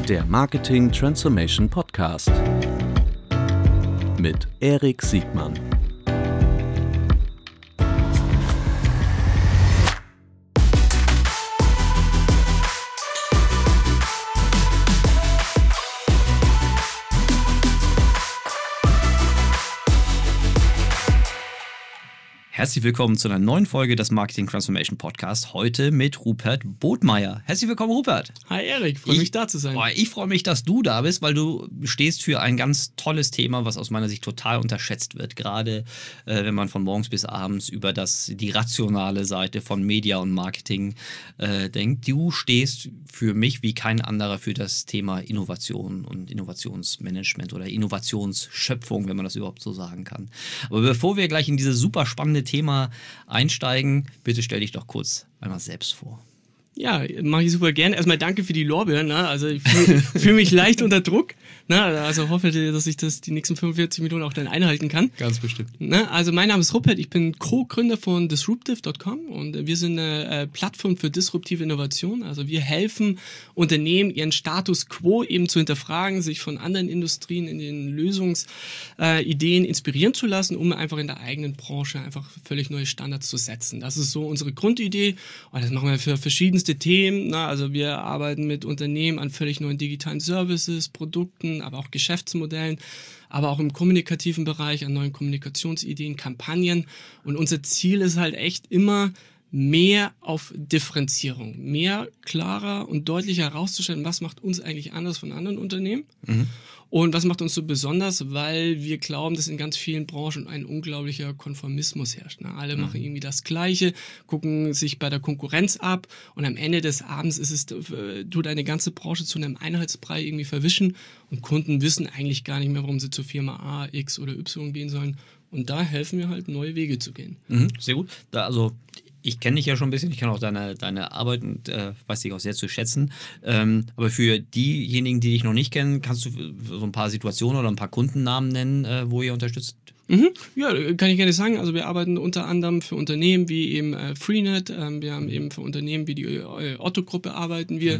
Der Marketing Transformation Podcast mit Erik Siegmann. Herzlich willkommen zu einer neuen Folge des Marketing Transformation Podcast. Heute mit Rupert Bodmeier. Herzlich willkommen, Rupert. Hi Erik, freue mich da zu sein. Ich freue mich, dass du da bist, weil du stehst für ein ganz tolles Thema, was aus meiner Sicht total unterschätzt wird. Gerade wenn man von morgens bis abends über die rationale Seite von Media und Marketing denkt. Du stehst für mich wie kein anderer für das Thema Innovation und Innovationsmanagement oder Innovationsschöpfung, wenn man das überhaupt so sagen kann. Aber bevor wir gleich in diese super spannende Thema einsteigen, bitte stell dich doch kurz einmal selbst vor. Ja, mache ich super gerne. Erstmal danke für die Lorbeeren. Ne? Also ich fühle mich leicht unter Druck. Ne? Also hoffe, dass ich das die nächsten 45 Minuten auch dann einhalten kann. Ganz bestimmt. Ne? Also mein Name ist Rupert, ich bin Co-Gründer von Disruptive.com und wir sind eine Plattform für disruptive Innovation. Also wir helfen Unternehmen, ihren Status quo eben zu hinterfragen, sich von anderen Industrien in den Lösungsideen inspirieren zu lassen, um einfach in der eigenen Branche einfach völlig neue Standards zu setzen. Das ist so unsere Grundidee und das machen wir für verschiedenste Themen. Na, also wir arbeiten mit Unternehmen an völlig neuen digitalen Services, Produkten, aber auch Geschäftsmodellen, aber auch im kommunikativen Bereich an neuen Kommunikationsideen, Kampagnen. Und unser Ziel ist halt echt immer mehr auf Differenzierung, mehr klarer und deutlicher herauszustellen, was macht uns eigentlich anders von anderen Unternehmen. Und was macht uns so besonders? Weil wir glauben, dass in ganz vielen Branchen ein unglaublicher Konformismus herrscht. Ne? Alle machen irgendwie das Gleiche, gucken sich bei der Konkurrenz ab und am Ende des Abends tut eine ganze Branche zu einem Einheitsbrei irgendwie verwischen und Kunden wissen eigentlich gar nicht mehr, warum sie zur Firma A, X oder Y gehen sollen. Und da helfen wir halt, neue Wege zu gehen. Sehr gut. Ich kenne dich ja schon ein bisschen, ich kenne auch deine Arbeit und weiß dich auch sehr zu schätzen. Aber für diejenigen, die dich noch nicht kennen, kannst du so ein paar Situationen oder ein paar Kundennamen nennen, wo ihr unterstützt? Ja, kann ich gerne sagen. Also wir arbeiten unter anderem für Unternehmen wie eben Freenet, wir haben eben für Unternehmen wie die Otto-Gruppe arbeiten wir,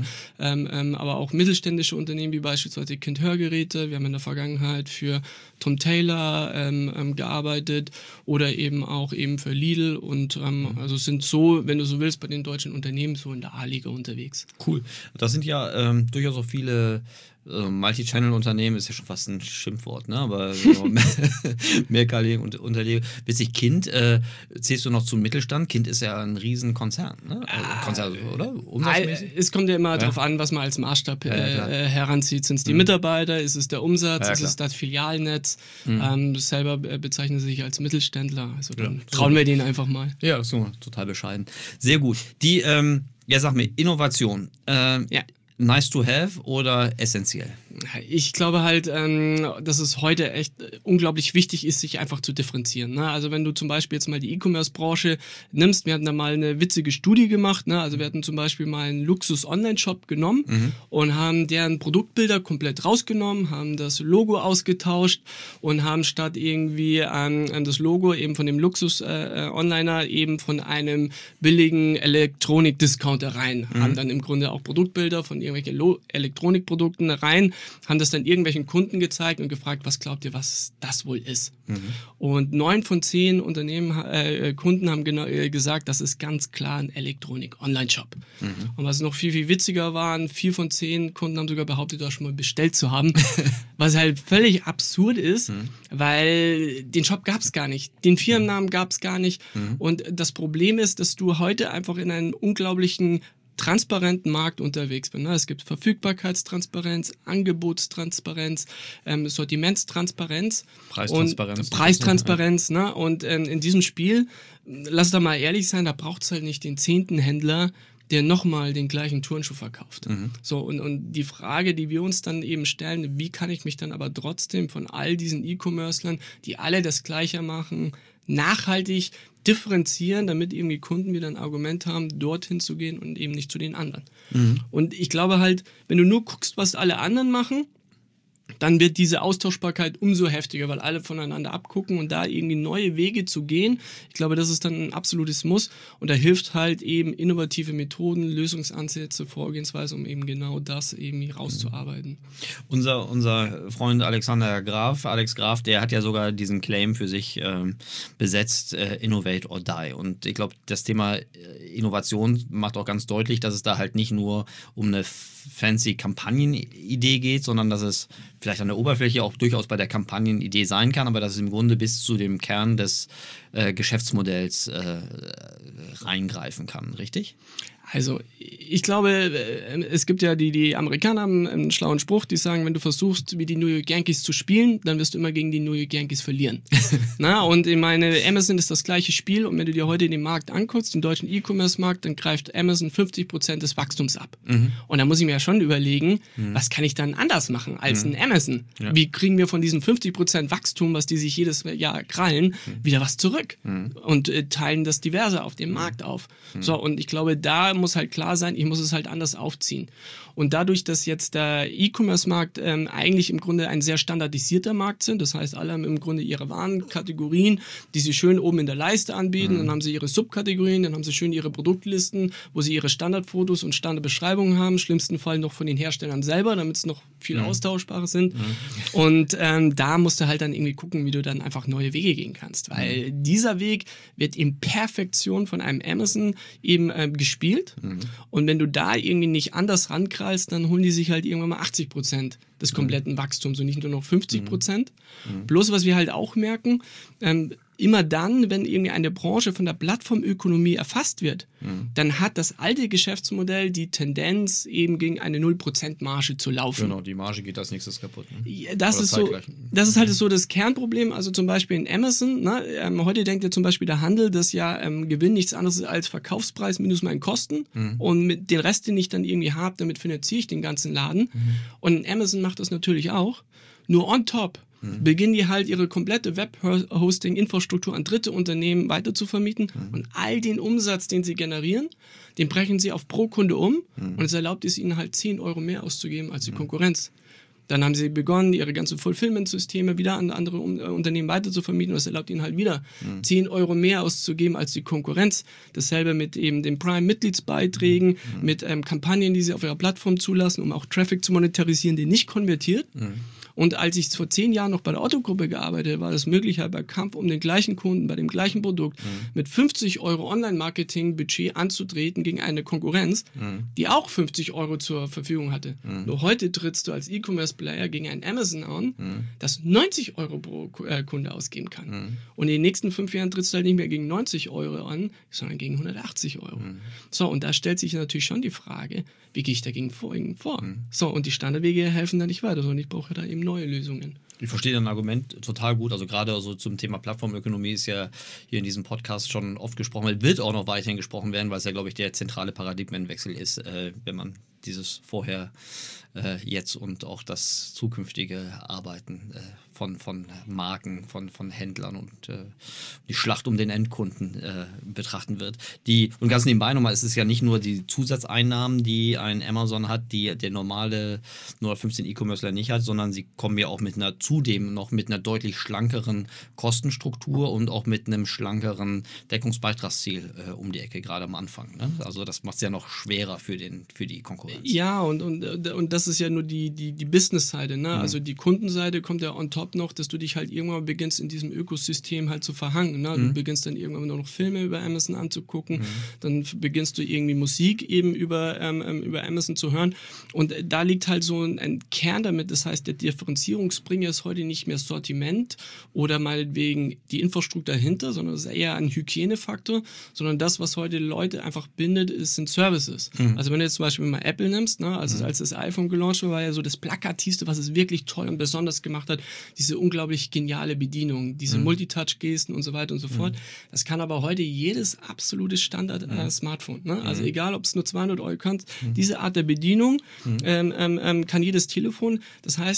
aber auch mittelständische Unternehmen wie beispielsweise Kind-Hörgeräte. Wir haben in der Vergangenheit für Tom Taylor gearbeitet oder eben auch eben für Lidl und also sind so, wenn du so willst, bei den deutschen Unternehmen so in der A-Liga unterwegs. Cool. Das sind ja durchaus auch viele Multi-Channel-Unternehmen ist ja schon fast ein Schimpfwort, ne? Aber so mehrkalige Unternehmen. Witzig, Kind, zählst du noch zum Mittelstand? Kind ist ja ein Riesenkonzern, ne? Konzern, oder? Umsatzmäßig? Es kommt ja immer darauf an, was man als Maßstab heranzieht. Sind es die Mitarbeiter? Ist es der Umsatz? Ist es das Filialnetz? Selber bezeichnen sie sich als Mittelständler. Also dann trauen wir denen einfach mal. Ja, das ist total bescheiden. Sehr gut. Sag mir, Innovation. Nice to have oder essentiell? Ich glaube halt, dass es heute echt unglaublich wichtig ist, sich einfach zu differenzieren. Ne? Also wenn du zum Beispiel jetzt mal die E-Commerce-Branche nimmst, wir hatten da mal eine witzige Studie gemacht. Ne? Also wir hatten zum Beispiel mal einen Luxus-Online-Shop genommen und haben deren Produktbilder komplett rausgenommen, haben das Logo ausgetauscht und haben statt irgendwie das Logo eben von dem Luxus-Onliner eben von einem billigen Elektronik-Discounter rein. Haben dann im Grunde auch Produktbilder von irgendwelchen Elektronikprodukten rein, haben das dann irgendwelchen Kunden gezeigt und gefragt, was glaubt ihr, was das wohl ist? Und 9 von 10 Kunden haben gesagt, das ist ganz klar ein Elektronik-Online-Shop. Und was noch viel, viel witziger war, 4 von 10 Kunden haben sogar behauptet, das schon mal bestellt zu haben, was halt völlig absurd ist, weil den Shop gab es gar nicht, den Firmennamen gab es gar nicht. Und das Problem ist, dass du heute einfach in einem unglaublichen transparenten Markt unterwegs bin. Es gibt Verfügbarkeitstransparenz, Angebotstransparenz, Sortimentstransparenz, Preistransparenz. Ne? Und in diesem Spiel, lass da mal ehrlich sein, da braucht es halt nicht den 10. Händler, der nochmal den gleichen Turnschuh verkauft. So, und die Frage, die wir uns dann eben stellen, wie kann ich mich dann aber trotzdem von all diesen E-Commercern, die alle das Gleiche machen, nachhaltig differenzieren, damit irgendwie Kunden wieder ein Argument haben, dorthin zu gehen und eben nicht zu den anderen. Und ich glaube halt, wenn du nur guckst, was alle anderen machen, dann wird diese Austauschbarkeit umso heftiger, weil alle voneinander abgucken und da irgendwie neue Wege zu gehen, ich glaube, das ist dann ein absolutes Muss und da hilft halt eben innovative Methoden, Lösungsansätze, Vorgehensweise, um eben genau das eben rauszuarbeiten. Unser Freund Alex Graf, der hat ja sogar diesen Claim für sich besetzt, Innovate or Die. Und ich glaube, das Thema Innovation macht auch ganz deutlich, dass es da halt nicht nur um eine fancy Kampagnenidee geht, sondern dass es vielleicht an der Oberfläche auch durchaus bei der Kampagnenidee sein kann, aber dass es im Grunde bis zu dem Kern des Geschäftsmodells reingreifen kann, richtig? Also ich glaube, es gibt ja die Amerikaner haben einen schlauen Spruch, die sagen, wenn du versuchst, wie die New York Yankees zu spielen, dann wirst du immer gegen die New York Yankees verlieren. Na, und ich meine, Amazon ist das gleiche Spiel und wenn du dir heute den Markt anguckst, den deutschen E-Commerce-Markt, dann greift Amazon 50% des Wachstums ab. Und da muss ich mir ja schon überlegen, was kann ich dann anders machen als ein Amazon? Ja. Wie kriegen wir von diesen 50% Wachstum, was die sich jedes Jahr krallen, wieder was zurück? Und teilen das diverse auf dem Markt auf. So, und ich glaube, da muss halt klar sein, ich muss es halt anders aufziehen. Und dadurch, dass jetzt der E-Commerce-Markt eigentlich im Grunde ein sehr standardisierter Markt sind, das heißt, alle haben im Grunde ihre Warenkategorien, die sie schön oben in der Leiste anbieten, dann haben sie ihre Subkategorien, dann haben sie schön ihre Produktlisten, wo sie ihre Standardfotos und Standardbeschreibungen haben, im schlimmsten Fall noch von den Herstellern selber, damit es noch viel austauschbarer sind. Und da musst du halt dann irgendwie gucken, wie du dann einfach neue Wege gehen kannst, weil dieser Weg wird in Perfektion von einem Amazon eben gespielt und wenn du da irgendwie nicht anders rankrallst, dann holen die sich halt irgendwann mal 80% des kompletten Wachstums und nicht nur noch 50%. Bloß was wir halt auch merken, immer dann, wenn irgendwie eine Branche von der Plattformökonomie erfasst wird, dann hat das alte Geschäftsmodell die Tendenz, eben gegen eine 0% Marge zu laufen. Genau, die Marge geht als nächstes kaputt. Ne? Ja, das ist halt so das Kernproblem. Also zum Beispiel in Amazon, ne, heute denkt ja zum Beispiel der Handel, dass ja Gewinn nichts anderes ist als Verkaufspreis minus meinen Kosten und mit den Rest, den ich dann irgendwie habe, damit finanziere ich den ganzen Laden. Und Amazon macht das natürlich auch, nur on top beginnen die halt ihre komplette Web-Hosting-Infrastruktur an dritte Unternehmen weiter zu vermieten und all den Umsatz, den sie generieren, den brechen sie auf pro Kunde um und es erlaubt es ihnen halt 10 Euro mehr auszugeben als die Konkurrenz. Dann haben sie begonnen, ihre ganzen Fulfillment-Systeme wieder an andere Unternehmen weiter zu vermieten und das erlaubt ihnen halt wieder 10 Euro mehr auszugeben als die Konkurrenz. Dasselbe mit eben den Prime-Mitgliedsbeiträgen, mit Kampagnen, die sie auf ihrer Plattform zulassen, um auch Traffic zu monetarisieren, der nicht konvertiert. Und als ich vor 10 Jahren noch bei der Otto-Gruppe gearbeitet habe, war es möglich, halt bei Kampf um den gleichen Kunden, bei dem gleichen Produkt, mit 50 Euro Online-Marketing-Budget anzutreten gegen eine Konkurrenz, die auch 50 Euro zur Verfügung hatte. Nur heute trittst du als E-Commerce-Player gegen ein Amazon an, das 90 Euro pro Kunde ausgeben kann. Und in den nächsten 5 Jahren trittst du halt nicht mehr gegen 90 Euro an, sondern gegen 180 Euro. So, und da stellt sich natürlich schon die Frage, wie gehe ich dagegen vor? So, und die Standardwege helfen da nicht weiter, sondern ich brauche da eben neue Lösungen. Ich verstehe dein Argument total gut. Also gerade so zum Thema Plattformökonomie ist ja hier in diesem Podcast schon oft gesprochen, wird auch noch weiterhin gesprochen werden, weil es ja, glaube ich, der zentrale Paradigmenwechsel ist, wenn man dieses vorher, jetzt und auch das zukünftige Arbeiten von Marken, von Händlern und die Schlacht um den Endkunden betrachten wird. Und ganz nebenbei nochmal, es ist ja nicht nur die Zusatzeinnahmen, die ein Amazon hat, die der normale 0815 E-Commercer nicht hat, sondern sie kommen ja auch zudem noch mit einer deutlich schlankeren Kostenstruktur und auch mit einem schlankeren Deckungsbeitragsziel um die Ecke, gerade am Anfang. Ne? Also das macht es ja noch schwerer für die Konkurrenz. Ja, und das ist ja nur die Business-Seite. Ne? Also die Kundenseite kommt ja on top noch, dass du dich halt irgendwann beginnst, in diesem Ökosystem halt zu verhangen. Ne? Du beginnst dann irgendwann nur noch Filme über Amazon anzugucken, dann beginnst du irgendwie Musik eben über Amazon zu hören und da liegt halt so ein Kern damit, das heißt, der Differenzierungsbringer ist heute nicht mehr Sortiment oder meinetwegen die Infrastruktur dahinter, sondern es ist eher ein Hygienefaktor, sondern das, was heute Leute einfach bindet, sind Services. Also wenn du jetzt zum Beispiel mal Apple nimmst, ne, als das iPhone gelauncht war ja so das Plakativste, was es wirklich toll und besonders gemacht hat, diese unglaublich geniale Bedienung, diese Multitouch-Gesten und so weiter und so fort. Das kann aber heute jedes absolute Standard-Smartphone. Ne? Also egal, ob es nur 200 Euro kostet, diese Art der Bedienung kann jedes Telefon. Das heißt,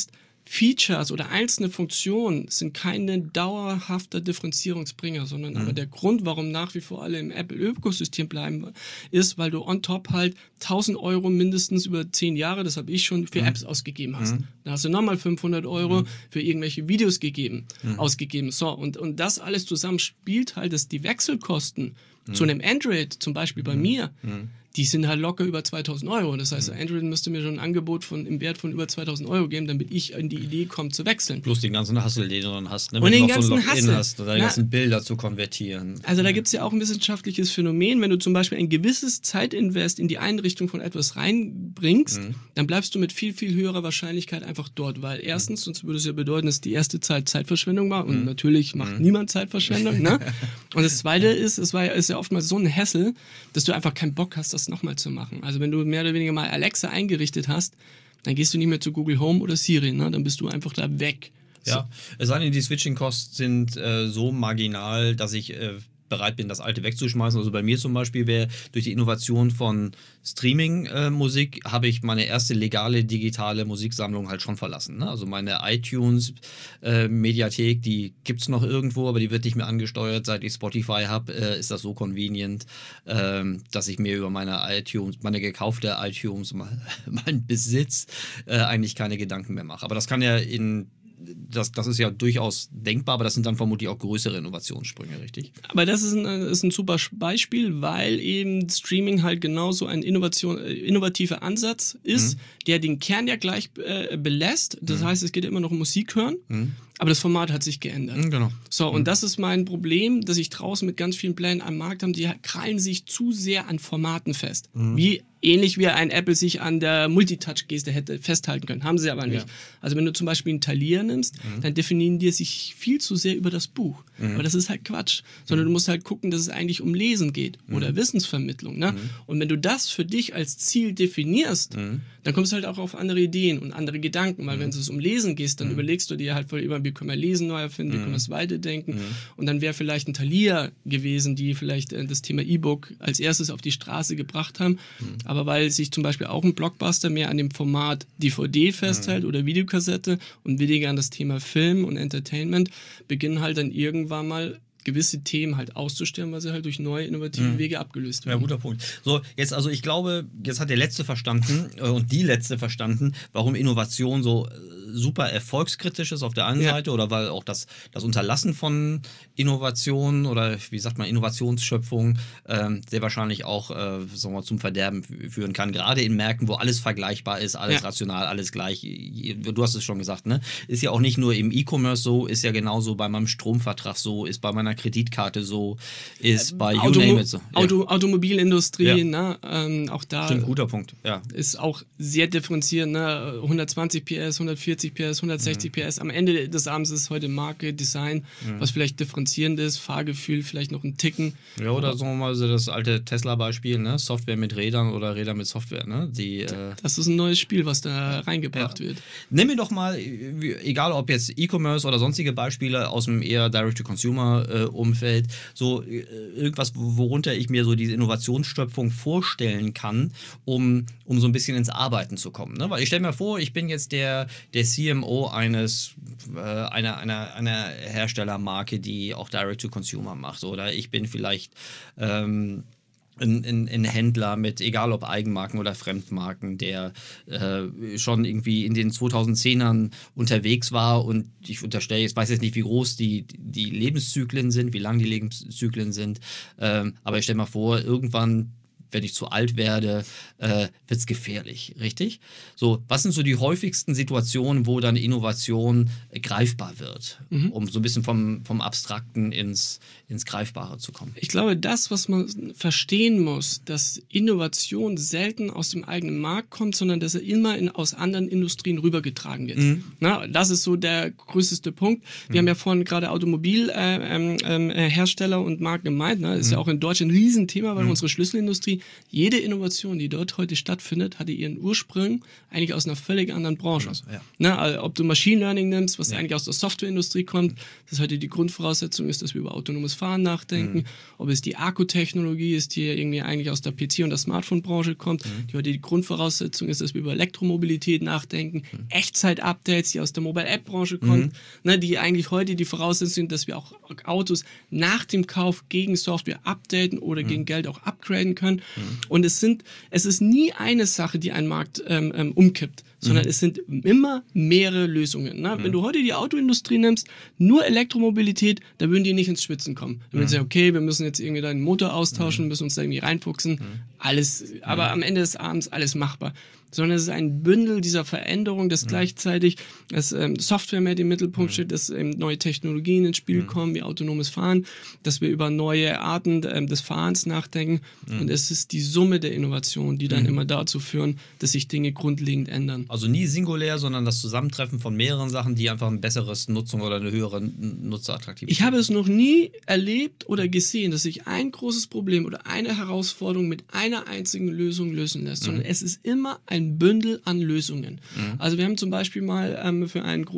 Features oder einzelne Funktionen sind keine dauerhafter Differenzierungsbringer, sondern aber der Grund, warum nach wie vor alle im Apple-Ökosystem bleiben, ist, weil du on top halt 1.000 Euro mindestens über 10 Jahre, das habe ich schon, für Apps ausgegeben hast. Da hast du nochmal 500 Euro für irgendwelche Videos ausgegeben. So, und das alles zusammen spielt halt, dass die Wechselkosten zu einem Android, zum Beispiel bei mir, die sind halt locker über 2.000 Euro. Das heißt, Android müsste mir schon ein Angebot im Wert von über 2.000 Euro geben, damit ich in die Idee komme, zu wechseln. Plus den ganzen Hassel, den du dann hast. Ne? Und wenn den du noch so ein ganzen Login Hassel. hast oder die ganzen Bilder zu konvertieren. Also da gibt es ja auch ein wissenschaftliches Phänomen, wenn du zum Beispiel ein gewisses Zeitinvest in die Einrichtung von etwas reinbringst, dann bleibst du mit viel, viel höherer Wahrscheinlichkeit einfach dort, weil erstens, sonst würde es ja bedeuten, dass die erste Zeit Zeitverschwendung war und natürlich macht niemand Zeitverschwendung. Ne? Und das Zweite ist, ist ja oftmals so ein Hassel, dass du einfach keinen Bock hast, das nochmal zu machen. Also wenn du mehr oder weniger mal Alexa eingerichtet hast, dann gehst du nicht mehr zu Google Home oder Siri, ne? Dann bist du einfach da weg. Ja, es sei denn, die Switching-Kosten sind so marginal, dass ich bereit bin, das alte wegzuschmeißen. Also bei mir zum Beispiel wäre durch die Innovation von Streaming-Musik habe ich meine erste legale digitale Musiksammlung halt schon verlassen. Ne? Also meine iTunes-Mediathek, die gibt es noch irgendwo, aber die wird nicht mehr angesteuert. Seit ich Spotify habe, ist das so convenient, dass ich mir über meine gekaufte iTunes, meinen Besitz, eigentlich keine Gedanken mehr mache. Aber das kann ja das ist ja durchaus denkbar, aber das sind dann vermutlich auch größere Innovationssprünge, richtig? Aber das ist ein super Beispiel, weil eben Streaming halt genauso ein innovativer Ansatz ist, der den Kern ja gleich belässt. Das heißt, es geht ja immer noch um Musik hören, aber das Format hat sich geändert. Genau. So, und das ist mein Problem, dass ich draußen mit ganz vielen Plänen am Markt habe, die krallen sich zu sehr an Formaten fest. Ähnlich wie ein Apple sich an der Multitouch-Geste hätte festhalten können. Haben sie aber nicht. Ja. Also wenn du zum Beispiel einen Thalia nimmst, dann definieren die sich viel zu sehr über das Buch. Aber das ist halt Quatsch. Sondern du musst halt gucken, dass es eigentlich um Lesen geht oder Wissensvermittlung. Ne? Und wenn du das für dich als Ziel definierst, dann kommst du halt auch auf andere Ideen und andere Gedanken. Weil wenn es um Lesen geht, dann überlegst du dir halt voll immer, wie können wir Lesen neu erfinden, wie können wir es weiterdenken. Und dann wäre vielleicht ein Thalia gewesen, die vielleicht das Thema E-Book als erstes auf die Straße gebracht haben. Aber weil sich zum Beispiel auch ein Blockbuster mehr an dem Format DVD festhält oder Videokassette und weniger an das Thema Film und Entertainment, beginnen halt dann irgendwann mal gewisse Themen halt auszusterben, weil sie halt durch neue innovative Wege abgelöst werden. Ja, guter Punkt. So, ich glaube, jetzt hat der Letzte verstanden und die Letzte verstanden, warum Innovation so super erfolgskritisch ist auf der einen Seite oder weil auch das Unterlassen von Innovation oder wie sagt man, Innovationsschöpfung sehr wahrscheinlich auch sagen wir, zum Verderben führen kann. Gerade in Märkten, wo alles vergleichbar ist, alles rational, alles gleich. Du hast es schon gesagt, ne? Ist ja auch nicht nur im E-Commerce so, ist ja genauso bei meinem Stromvertrag so, ist bei meiner Kreditkarte so, ist bei you name it so. Automobilindustrie, ne? Auch da stimmt, guter Punkt, ja. Ist auch sehr differenziert, ne? 120 PS, 140 PS, 160 PS. Am Ende des Abends ist heute Marke, Design, was vielleicht differenzierend ist, Fahrgefühl vielleicht noch ein Ticken. Ja, oder sagen wir mal so das alte Tesla-Beispiel, ne? Software mit Rädern oder Räder mit Software, ne? Das ist ein neues Spiel, was da reingebracht wird. Nimm mir doch mal, egal ob jetzt E-Commerce oder sonstige Beispiele aus dem eher Direct-to-Consumer-Umfeld, so irgendwas, worunter ich mir so diese Innovationsschöpfung vorstellen kann, um so ein bisschen ins Arbeiten zu kommen. Ne? Weil ich stelle mir vor, ich bin jetzt der CMO einer Herstellermarke, die auch Direct-to-Consumer macht. Oder ich bin vielleicht ein Händler mit, egal ob Eigenmarken oder Fremdmarken, der schon irgendwie in den 2010ern unterwegs war und ich unterstelle, ich weiß jetzt nicht, wie groß die Lebenszyklen sind, wie lang die Lebenszyklen sind, aber ich stelle mal vor, irgendwann, wenn ich zu alt werde, wird es gefährlich, richtig? So, was sind so die häufigsten Situationen, wo dann Innovation greifbar wird, um so ein bisschen vom Abstrakten ins Greifbare zu kommen? Ich glaube, das, was man verstehen muss, dass Innovation selten aus dem eigenen Markt kommt, sondern dass er immer aus anderen Industrien rübergetragen wird. Na, das ist so der größte Punkt. Wir haben ja vorhin gerade Automobilhersteller und Marken gemeint. Ne? Das ist ja auch in Deutschland ein Riesenthema, weil unsere Schlüsselindustrie jede Innovation, die dort heute stattfindet, hatte ihren Ursprung eigentlich aus einer völlig anderen Branche. Ja. Na, also ob du Machine Learning nimmst, was eigentlich aus der Softwareindustrie kommt, das heute die Grundvoraussetzung ist, dass wir über autonomes Fahren nachdenken, ob es die Akkutechnologie ist, die irgendwie eigentlich aus der PC- und der Smartphone-Branche kommt, die heute die Grundvoraussetzung ist, dass wir über Elektromobilität nachdenken, Echtzeit-Updates, die aus der Mobile-App-Branche kommt, ne, die eigentlich heute die Voraussetzung sind, dass wir auch Autos nach dem Kauf gegen Software updaten oder gegen Geld auch upgraden können. Und es ist nie eine Sache, die einen Markt umkippt, sondern es sind immer mehrere Lösungen. Ne? Wenn du heute die Autoindustrie nimmst, nur Elektromobilität, da würden die nicht ins Schwitzen kommen. Dann würden sie sagen, okay, wir müssen jetzt irgendwie deinen Motor austauschen, müssen uns da irgendwie reinfuchsen. Alles, aber am Ende des Abends alles machbar. Sondern es ist ein Bündel dieser Veränderung, dass gleichzeitig dass, Software mehr im Mittelpunkt steht, dass neue Technologien ins Spiel kommen, wie autonomes Fahren, dass wir über neue Arten des Fahrens nachdenken. Und es ist die Summe der Innovation, die dann immer dazu führen, dass sich Dinge grundlegend ändern. Also nie singulär, sondern das Zusammentreffen von mehreren Sachen, die einfach ein besseres Nutzung oder eine höhere Nutzerattraktivität. Ich habe es noch nie erlebt oder gesehen, dass sich ein großes Problem oder eine Herausforderung mit einer einzigen Lösung lösen lässt, sondern es ist immer ein Bündel an Lösungen. Also wir haben zum Beispiel mal für eine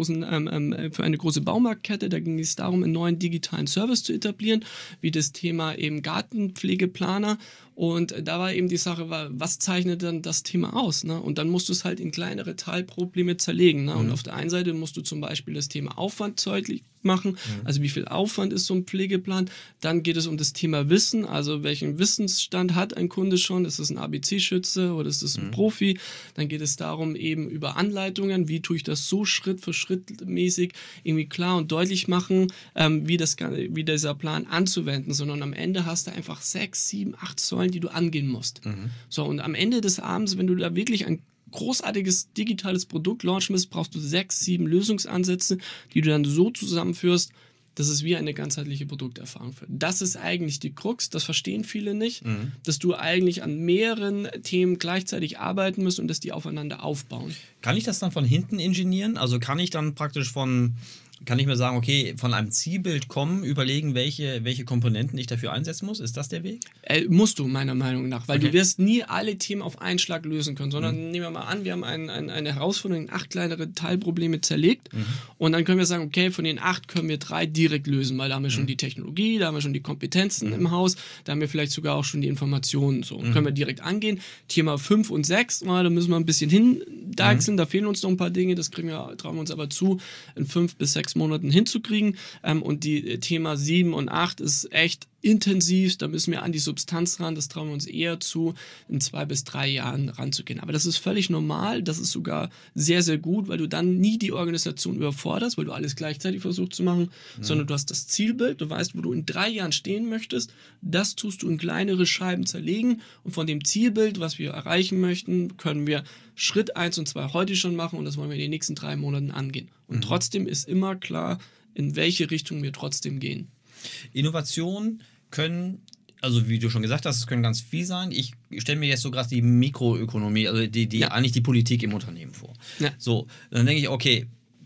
große Baumarktkette, da ging es darum, einen neuen digitalen Service zu etablieren, wie das Thema eben Gartenpflegeplaner. Und da war eben die Sache, was zeichnet dann das Thema aus? Ne? Und dann musst du es halt in kleinere Teilprobleme zerlegen. Ne? Und auf der einen Seite musst du zum Beispiel das Thema Aufwand deutlich machen, also wie viel Aufwand ist so ein Pflegeplan. Dann geht es um das Thema Wissen, also welchen Wissensstand hat ein Kunde schon? Ist das ein ABC-Schütze oder ist das ein Profi? Dann geht es darum eben über Anleitungen, wie tue ich das so Schritt für Schritt mäßig irgendwie klar und deutlich machen, wie dieser Plan anzuwenden, sondern am Ende hast du einfach 6, 7, 8 Säulen, die du angehen musst. So, und am Ende des Abends, wenn du da wirklich ein großartiges digitales Produkt launchen willst, brauchst du 6, 7 Lösungsansätze, die du dann so zusammenführst, dass es wie eine ganzheitliche Produkterfahrung wird. Das ist eigentlich die Krux, das verstehen viele nicht, dass du eigentlich an mehreren Themen gleichzeitig arbeiten musst und dass die aufeinander aufbauen. Kann ich das dann von hinten ingenieren? Also kann ich dann praktisch kann ich mir sagen, okay, von einem Zielbild kommen, überlegen, welche Komponenten ich dafür einsetzen muss? Ist das der Weg? Musst du, meiner Meinung nach, weil du wirst nie alle Themen auf einen Schlag lösen können, sondern nehmen wir mal an, wir haben eine Herausforderung in 8 kleinere Teilprobleme zerlegt und dann können wir sagen, okay, von den 8 können wir 3 direkt lösen, weil da haben wir schon die Technologie, da haben wir schon die Kompetenzen im Haus, da haben wir vielleicht sogar auch schon die Informationen, so können wir direkt angehen. Thema 5 und 6, da müssen wir ein bisschen hindeichseln, da fehlen uns noch ein paar Dinge, das trauen wir uns aber zu, in 5 bis 6 Monaten hinzukriegen. Und die Thema 7 und 8 ist echt intensiv, da müssen wir an die Substanz ran, das trauen wir uns eher zu, in 2 bis 3 Jahren ranzugehen. Aber das ist völlig normal, das ist sogar sehr, sehr gut, weil du dann nie die Organisation überforderst, weil du alles gleichzeitig versuchst zu machen, sondern du hast das Zielbild, du weißt, wo du in 3 Jahren stehen möchtest, das tust du in kleinere Scheiben zerlegen und von dem Zielbild, was wir erreichen möchten, können wir Schritt 1 und 2 heute schon machen und das wollen wir in den nächsten 3 Monaten angehen. Und trotzdem ist immer klar, in welche Richtung wir trotzdem gehen. Innovationen können, also wie du schon gesagt hast, es können ganz viel sein. Ich stelle mir jetzt so gerade die Mikroökonomie, also eigentlich die Politik im Unternehmen vor. Ja. So, dann denke ich, okay,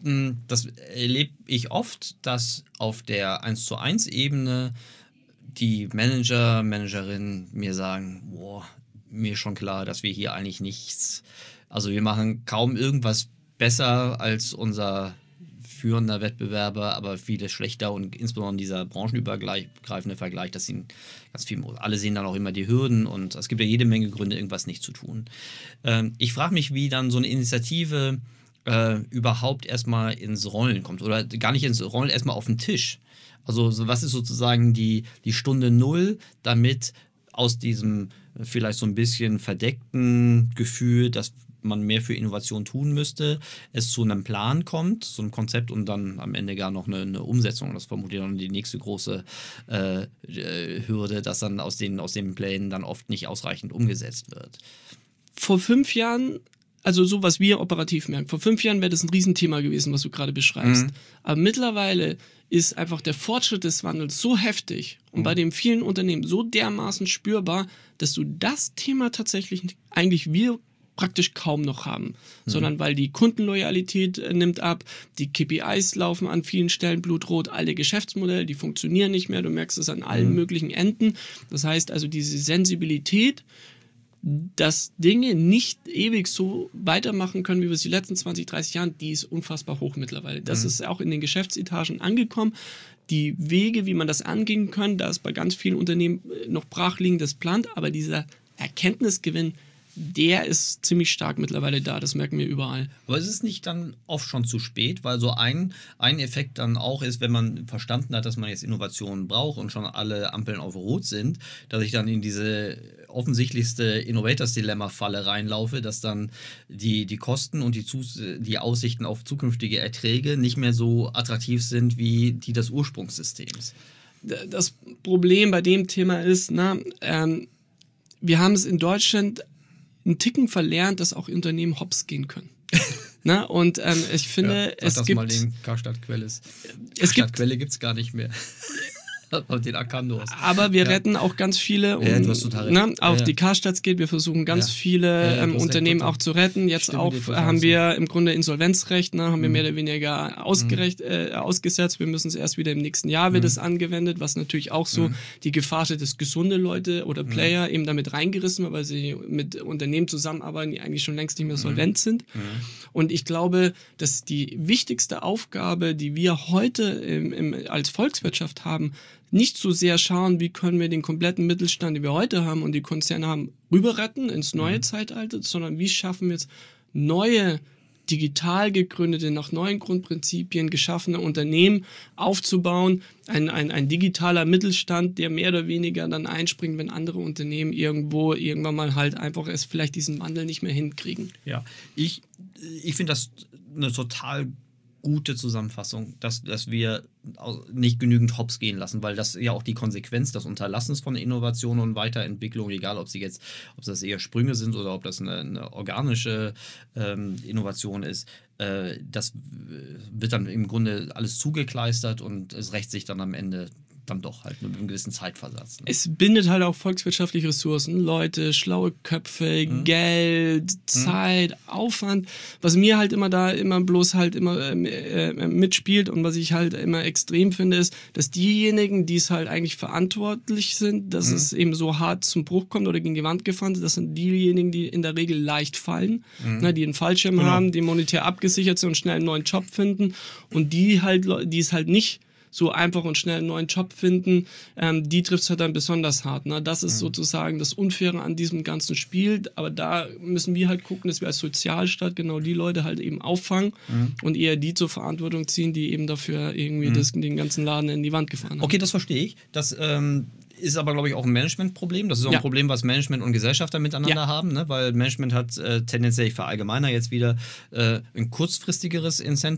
das erlebe ich oft, dass auf der 1:1 Ebene die Managerinnen mir sagen, boah, mir ist schon klar, dass wir hier eigentlich nichts, also wir machen kaum irgendwas besser als unser führender Wettbewerber, aber vieles schlechter und insbesondere dieser branchenübergreifende Vergleich, das sind ganz viel, alle sehen dann auch immer die Hürden und es gibt ja jede Menge Gründe, irgendwas nicht zu tun. Ich frage mich, wie dann so eine Initiative überhaupt erstmal ins Rollen kommt oder gar nicht ins Rollen, erstmal auf den Tisch. Also was ist sozusagen die Stunde Null, damit aus diesem vielleicht so ein bisschen verdeckten Gefühl, dass man mehr für Innovation tun müsste, es zu einem Plan kommt, so einem Konzept und dann am Ende gar noch eine Umsetzung. Das vermutlich dann die nächste große Hürde, dass dann aus den Plänen dann oft nicht ausreichend umgesetzt wird. Vor 5 Jahren, also so, was wir operativ merken, vor 5 Jahren wäre das ein Riesenthema gewesen, was du gerade beschreibst. Aber mittlerweile ist einfach der Fortschritt des Wandels so heftig und bei den vielen Unternehmen so dermaßen spürbar, dass du das Thema tatsächlich eigentlich wir praktisch kaum noch haben, sondern weil die Kundenloyalität nimmt ab, die KPIs laufen an vielen Stellen blutrot, alte Geschäftsmodelle, die funktionieren nicht mehr, du merkst es an allen möglichen Enden. Das heißt also, diese Sensibilität, dass Dinge nicht ewig so weitermachen können, wie wir es die letzten 20, 30 Jahren, die ist unfassbar hoch mittlerweile. Das ist auch in den Geschäftsetagen angekommen. Die Wege, wie man das angehen kann, da ist bei ganz vielen Unternehmen noch brachliegendes Plan, aber dieser Erkenntnisgewinn, der ist ziemlich stark mittlerweile da, das merken wir überall. Aber ist es nicht dann oft schon zu spät, weil so ein Effekt dann auch ist, wenn man verstanden hat, dass man jetzt Innovationen braucht und schon alle Ampeln auf Rot sind, dass ich dann in diese offensichtlichste Innovators-Dilemma-Falle reinlaufe, dass dann die Kosten und die Aussichten auf zukünftige Erträge nicht mehr so attraktiv sind wie die des Ursprungssystems. Das Problem bei dem Thema ist, wir haben es in Deutschland einen Ticken verlernt, dass auch Unternehmen hops gehen können. Und ich finde, es gibt... mal den Karstadt-Quelle. Karstadt-Quelle gibt es gar nicht mehr. Den Akandos. Aber wir retten auch ganz viele. Du hast total recht. Auch die Karstadt geht, wir versuchen ganz viele Unternehmen auch zu retten. Jetzt auch haben wir im Grunde Insolvenzrecht, haben wir mehr oder weniger ausgesetzt. Wir müssen es erst wieder im nächsten Jahr wird es angewendet, was natürlich auch so die Gefahr steht, dass gesunde Leute oder Player eben damit reingerissen werden, weil sie mit Unternehmen zusammenarbeiten, die eigentlich schon längst nicht mehr solvent sind. Und ich glaube, dass die wichtigste Aufgabe, die wir heute als Volkswirtschaft haben, nicht so sehr schauen, wie können wir den kompletten Mittelstand, den wir heute haben und die Konzerne haben, rüber retten ins neue Zeitalter, sondern wie schaffen wir jetzt neue, digital gegründete, nach neuen Grundprinzipien geschaffene Unternehmen aufzubauen, ein digitaler Mittelstand, der mehr oder weniger dann einspringt, wenn andere Unternehmen irgendwann mal halt einfach es vielleicht diesen Wandel nicht mehr hinkriegen. Ja, ich finde das eine total gute Zusammenfassung, dass wir nicht genügend hops gehen lassen, weil das ja auch die Konsequenz des Unterlassens von Innovation und Weiterentwicklung, egal ob das eher Sprünge sind oder ob das eine organische Innovation ist, das wird dann im Grunde alles zugekleistert und es rächt sich dann am Ende dann doch halt mit einem gewissen Zeitversatz. Es bindet halt auch volkswirtschaftliche Ressourcen, Leute, schlaue Köpfe, Geld, Zeit, Aufwand, was mir halt immer mitspielt und was ich halt immer extrem finde, ist, dass diejenigen, die es halt eigentlich verantwortlich sind, dass es eben so hart zum Bruch kommt oder gegen die Wand gefahren ist, das sind diejenigen, die in der Regel leicht fallen, die einen Fallschirm haben, die monetär abgesichert sind und schnell einen neuen Job finden und die es halt nicht so einfach und schnell einen neuen Job finden, die trifft es halt dann besonders hart. Das ist sozusagen das Unfaire an diesem ganzen Spiel, aber da müssen wir halt gucken, dass wir als Sozialstaat genau die Leute halt eben auffangen und eher die zur Verantwortung ziehen, die eben dafür irgendwie den ganzen Laden in die Wand gefahren haben. Okay, das verstehe ich. Das ist aber, glaube ich, auch ein Managementproblem. Das ist auch ein Problem, was Management und Gesellschafter miteinander haben, ne? Weil Management hat tendenziell, ich verallgemeiner jetzt wieder, ein kurzfristigeres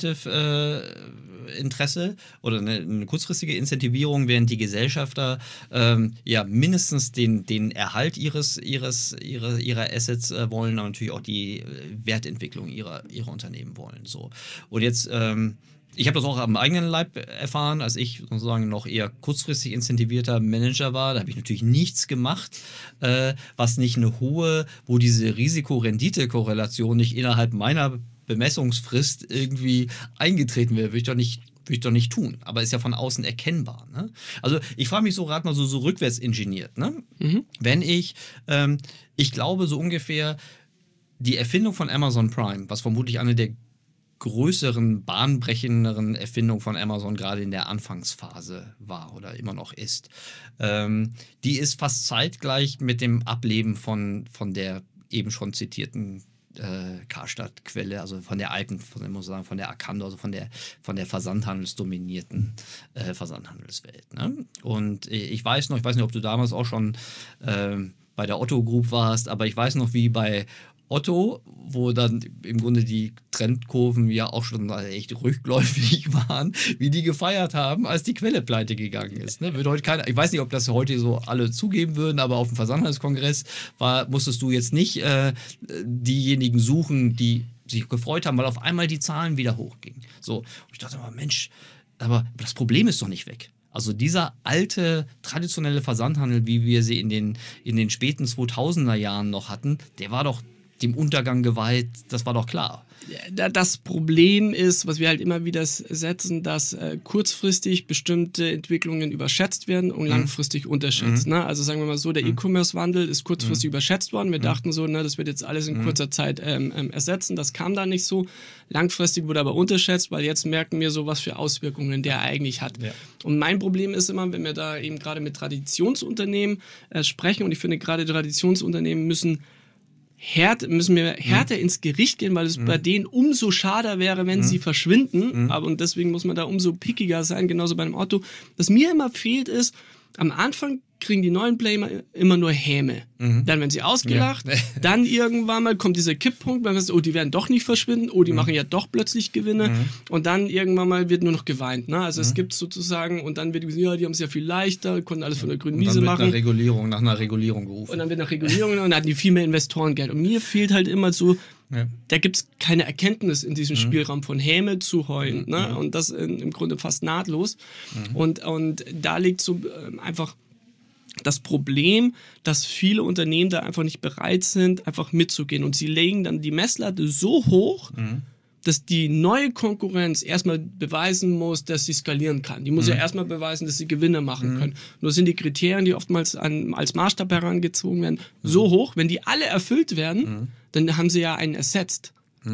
Interesse oder eine kurzfristige Incentivierung, während die Gesellschafter mindestens den Erhalt ihrer Assets wollen, aber natürlich auch die Wertentwicklung ihrer Unternehmen wollen. So. Und jetzt ich habe das auch am eigenen Leib erfahren, als ich sozusagen noch eher kurzfristig incentivierter Manager war. Da habe ich natürlich nichts gemacht, was nicht wo diese Risiko-Rendite-Korrelation nicht innerhalb meiner Bemessungsfrist irgendwie eingetreten wäre. Würde ich doch nicht tun. Aber ist ja von außen erkennbar. Ne? Also ich frage mich so gerade mal so rückwärts ingeniert. Ne? Wenn ich glaube so ungefähr die Erfindung von Amazon Prime, was vermutlich eine der größeren, bahnbrechenderen Erfindung von Amazon gerade in der Anfangsphase war oder immer noch ist. Die ist fast zeitgleich mit dem Ableben von der eben schon zitierten Karstadt-Quelle, also von der alten, von der Akando, also von der versandhandelsdominierten Versandhandelswelt. Ne? Und ich weiß nicht, ob du damals auch schon bei der Otto Group warst, aber ich weiß noch, wie bei Otto, wo dann im Grunde die Trendkurven ja auch schon echt rückläufig waren, wie die gefeiert haben, als die Quelle pleite gegangen ist. Ne? Wird heute ich weiß nicht, ob das heute so alle zugeben würden, aber auf dem Versandhandelskongress musstest du jetzt nicht diejenigen suchen, die sich gefreut haben, weil auf einmal die Zahlen wieder hochgingen. So. Und ich dachte mal, Mensch, aber das Problem ist doch nicht weg. Also dieser alte, traditionelle Versandhandel, wie wir sie in den späten 2000er Jahren noch hatten, dem Untergang geweiht, das war doch klar. Das Problem ist, was wir halt immer wieder setzen, dass kurzfristig bestimmte Entwicklungen überschätzt werden und langfristig unterschätzt. Ne? Also sagen wir mal so, der E-Commerce-Wandel ist kurzfristig überschätzt worden. Wir dachten so, ne, das wird jetzt alles in kurzer Zeit ersetzen. Das kam da nicht so. Langfristig wurde aber unterschätzt, weil jetzt merken wir so, was für Auswirkungen der eigentlich hat. Ja. Und mein Problem ist immer, wenn wir da eben gerade mit Traditionsunternehmen sprechen, und ich finde gerade Traditionsunternehmen müssen wir härter ins Gericht gehen, weil es bei denen umso schade wäre, wenn sie verschwinden. Und deswegen muss man da umso pickiger sein, genauso bei einem Auto. Was mir immer fehlt ist, am Anfang kriegen die neuen Player immer nur Häme. Dann werden sie ausgelacht, dann irgendwann mal kommt dieser Kipppunkt, man sagt, oh, die werden doch nicht verschwinden, oh, die machen ja doch plötzlich Gewinne und dann irgendwann mal wird nur noch geweint. Ne? Also es gibt sozusagen, und dann wird gesagt, ja, die haben es ja viel leichter, konnten alles von der grünen Wiese machen. Nach einer Regulierung gerufen. Und dann wird nach Regulierung und dann hatten die viel mehr Investorengeld. Und mir fehlt halt immer so, da gibt es keine Erkenntnis in diesem Spielraum von Häme zu heulen. Ne? Und das im Grunde fast nahtlos. Und da liegt so einfach das Problem, dass viele Unternehmen da einfach nicht bereit sind, einfach mitzugehen. Und sie legen dann die Messlatte so hoch, dass die neue Konkurrenz erstmal beweisen muss, dass sie skalieren kann. Die muss ja erstmal beweisen, dass sie Gewinne machen können. Nur sind die Kriterien, die oftmals als Maßstab herangezogen werden, so hoch, wenn die alle erfüllt werden, dann haben sie ja einen ersetzt.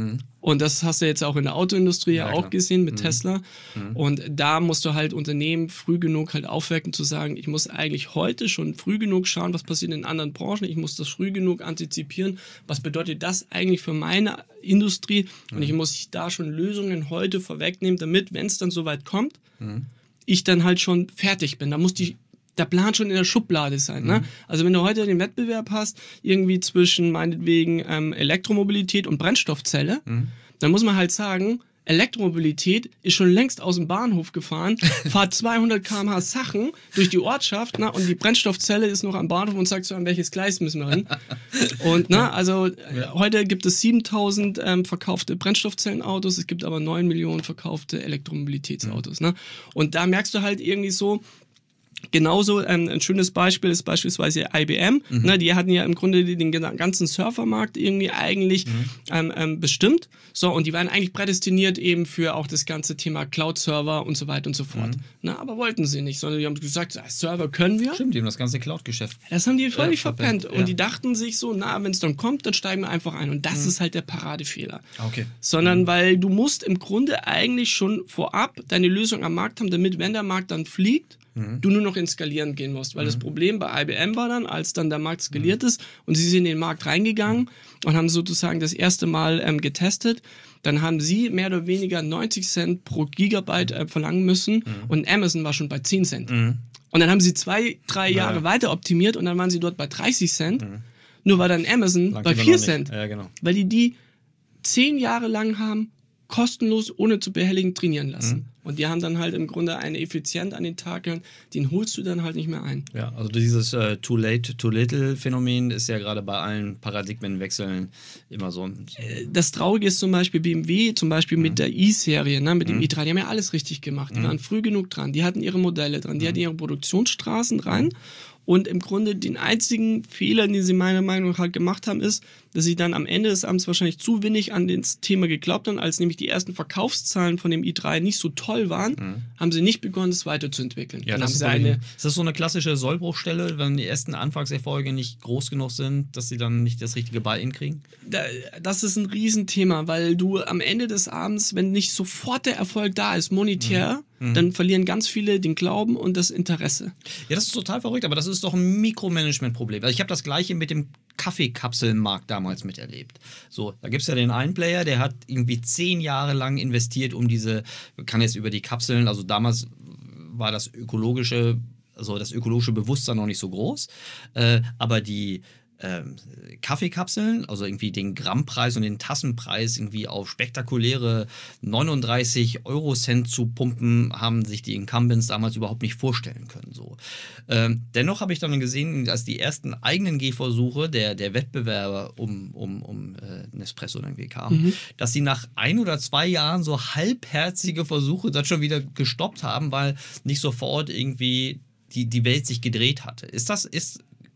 Und das hast du jetzt auch in der Autoindustrie ja auch gesehen mit Tesla. Und da musst du halt Unternehmen früh genug halt aufwecken zu sagen, ich muss eigentlich heute schon früh genug schauen, was passiert in anderen Branchen. Ich muss das früh genug antizipieren. Was bedeutet das eigentlich für meine Industrie? Und ich muss da schon Lösungen heute vorwegnehmen, damit, wenn es dann soweit kommt, ich dann halt schon fertig bin. Da muss der Plan schon in der Schublade sein. Ne? Also wenn du heute den Wettbewerb hast, irgendwie zwischen meinetwegen Elektromobilität und Brennstoffzelle, dann muss man halt sagen, Elektromobilität ist schon längst aus dem Bahnhof gefahren, fahrt 200 km/h Sachen durch die Ortschaft, ne, und die Brennstoffzelle ist noch am Bahnhof und sagt so, an welches Gleis müssen wir hin. Und heute gibt es 7000 verkaufte Brennstoffzellenautos, es gibt aber 9 Millionen verkaufte Elektromobilitätsautos. Ne? Und da merkst du halt irgendwie so, genauso ein schönes Beispiel ist beispielsweise IBM. Ne, die hatten ja im Grunde den ganzen Servermarkt irgendwie eigentlich bestimmt. So, und die waren eigentlich prädestiniert eben für auch das ganze Thema Cloud-Server und so weiter und so fort. Ne, aber wollten sie nicht, sondern die haben gesagt, Server können wir. Stimmt, die haben das ganze Cloud-Geschäft. Das haben die völlig verpennt. Und die dachten sich so, wenn es dann kommt, dann steigen wir einfach ein. Und das ist halt der Paradefehler. Okay. Sondern weil du musst im Grunde eigentlich schon vorab deine Lösung am Markt haben, damit, wenn der Markt dann fliegt, du nur noch ins Skalieren gehen musst. Weil das Problem bei IBM war dann, als dann der Markt skaliert ist und sie sind in den Markt reingegangen und haben sozusagen das erste Mal getestet, dann haben sie mehr oder weniger 90 Cent pro Gigabyte verlangen müssen und Amazon war schon bei 10 Cent. Und dann haben sie 2-3 Jahre weiter optimiert und dann waren sie dort bei 30 Cent. Nur war dann Amazon bei 4 Cent. Ja, genau. Weil die 10 Jahre lang haben kostenlos, ohne zu behelligen, trainieren lassen. Und die haben dann halt im Grunde eine Effizienz an den Tag gehabt, den holst du dann halt nicht mehr ein. Ja, also dieses Too Late, Too Little Phänomen ist ja gerade bei allen Paradigmenwechseln immer so. Das Traurige ist zum Beispiel BMW, zum Beispiel mit der i-Serie, ne, mit dem i3, die haben ja alles richtig gemacht. Die waren früh genug dran, die hatten ihre Modelle dran, die hatten ihre Produktionsstraßen dran. Und im Grunde den einzigen Fehler, den sie meiner Meinung nach halt gemacht haben, ist, dass sie dann am Ende des Abends wahrscheinlich zu wenig an das Thema geglaubt haben, als nämlich die ersten Verkaufszahlen von dem i3 nicht so toll waren, haben sie nicht begonnen, es weiterzuentwickeln. Ja, das ist das so eine klassische Sollbruchstelle, wenn die ersten Anfangserfolge nicht groß genug sind, dass sie dann nicht das richtige Buy-in kriegen? Das ist ein Riesenthema, weil du am Ende des Abends, wenn nicht sofort der Erfolg da ist, monetär, dann verlieren ganz viele den Glauben und das Interesse. Ja, das ist total verrückt, aber das ist doch ein Mikromanagement-Problem. Also ich habe das Gleiche mit dem Kaffeekapselmarkt damals miterlebt. So, da gibt es ja den einen Player, der hat irgendwie 10 Jahre lang investiert, um kann jetzt über die Kapseln, also damals war das ökologische Bewusstsein noch nicht so groß, aber die Kaffeekapseln, also irgendwie den Grammpreis und den Tassenpreis irgendwie auf spektakuläre 39 Eurocent zu pumpen, haben sich die Incumbents damals überhaupt nicht vorstellen können. So. Dennoch habe ich dann gesehen, dass die ersten eigenen Gehversuche der Wettbewerber um Nespresso irgendwie kamen, dass sie nach 1 oder 2 Jahren so halbherzige Versuche dann schon wieder gestoppt haben, weil nicht sofort irgendwie die Welt sich gedreht hatte.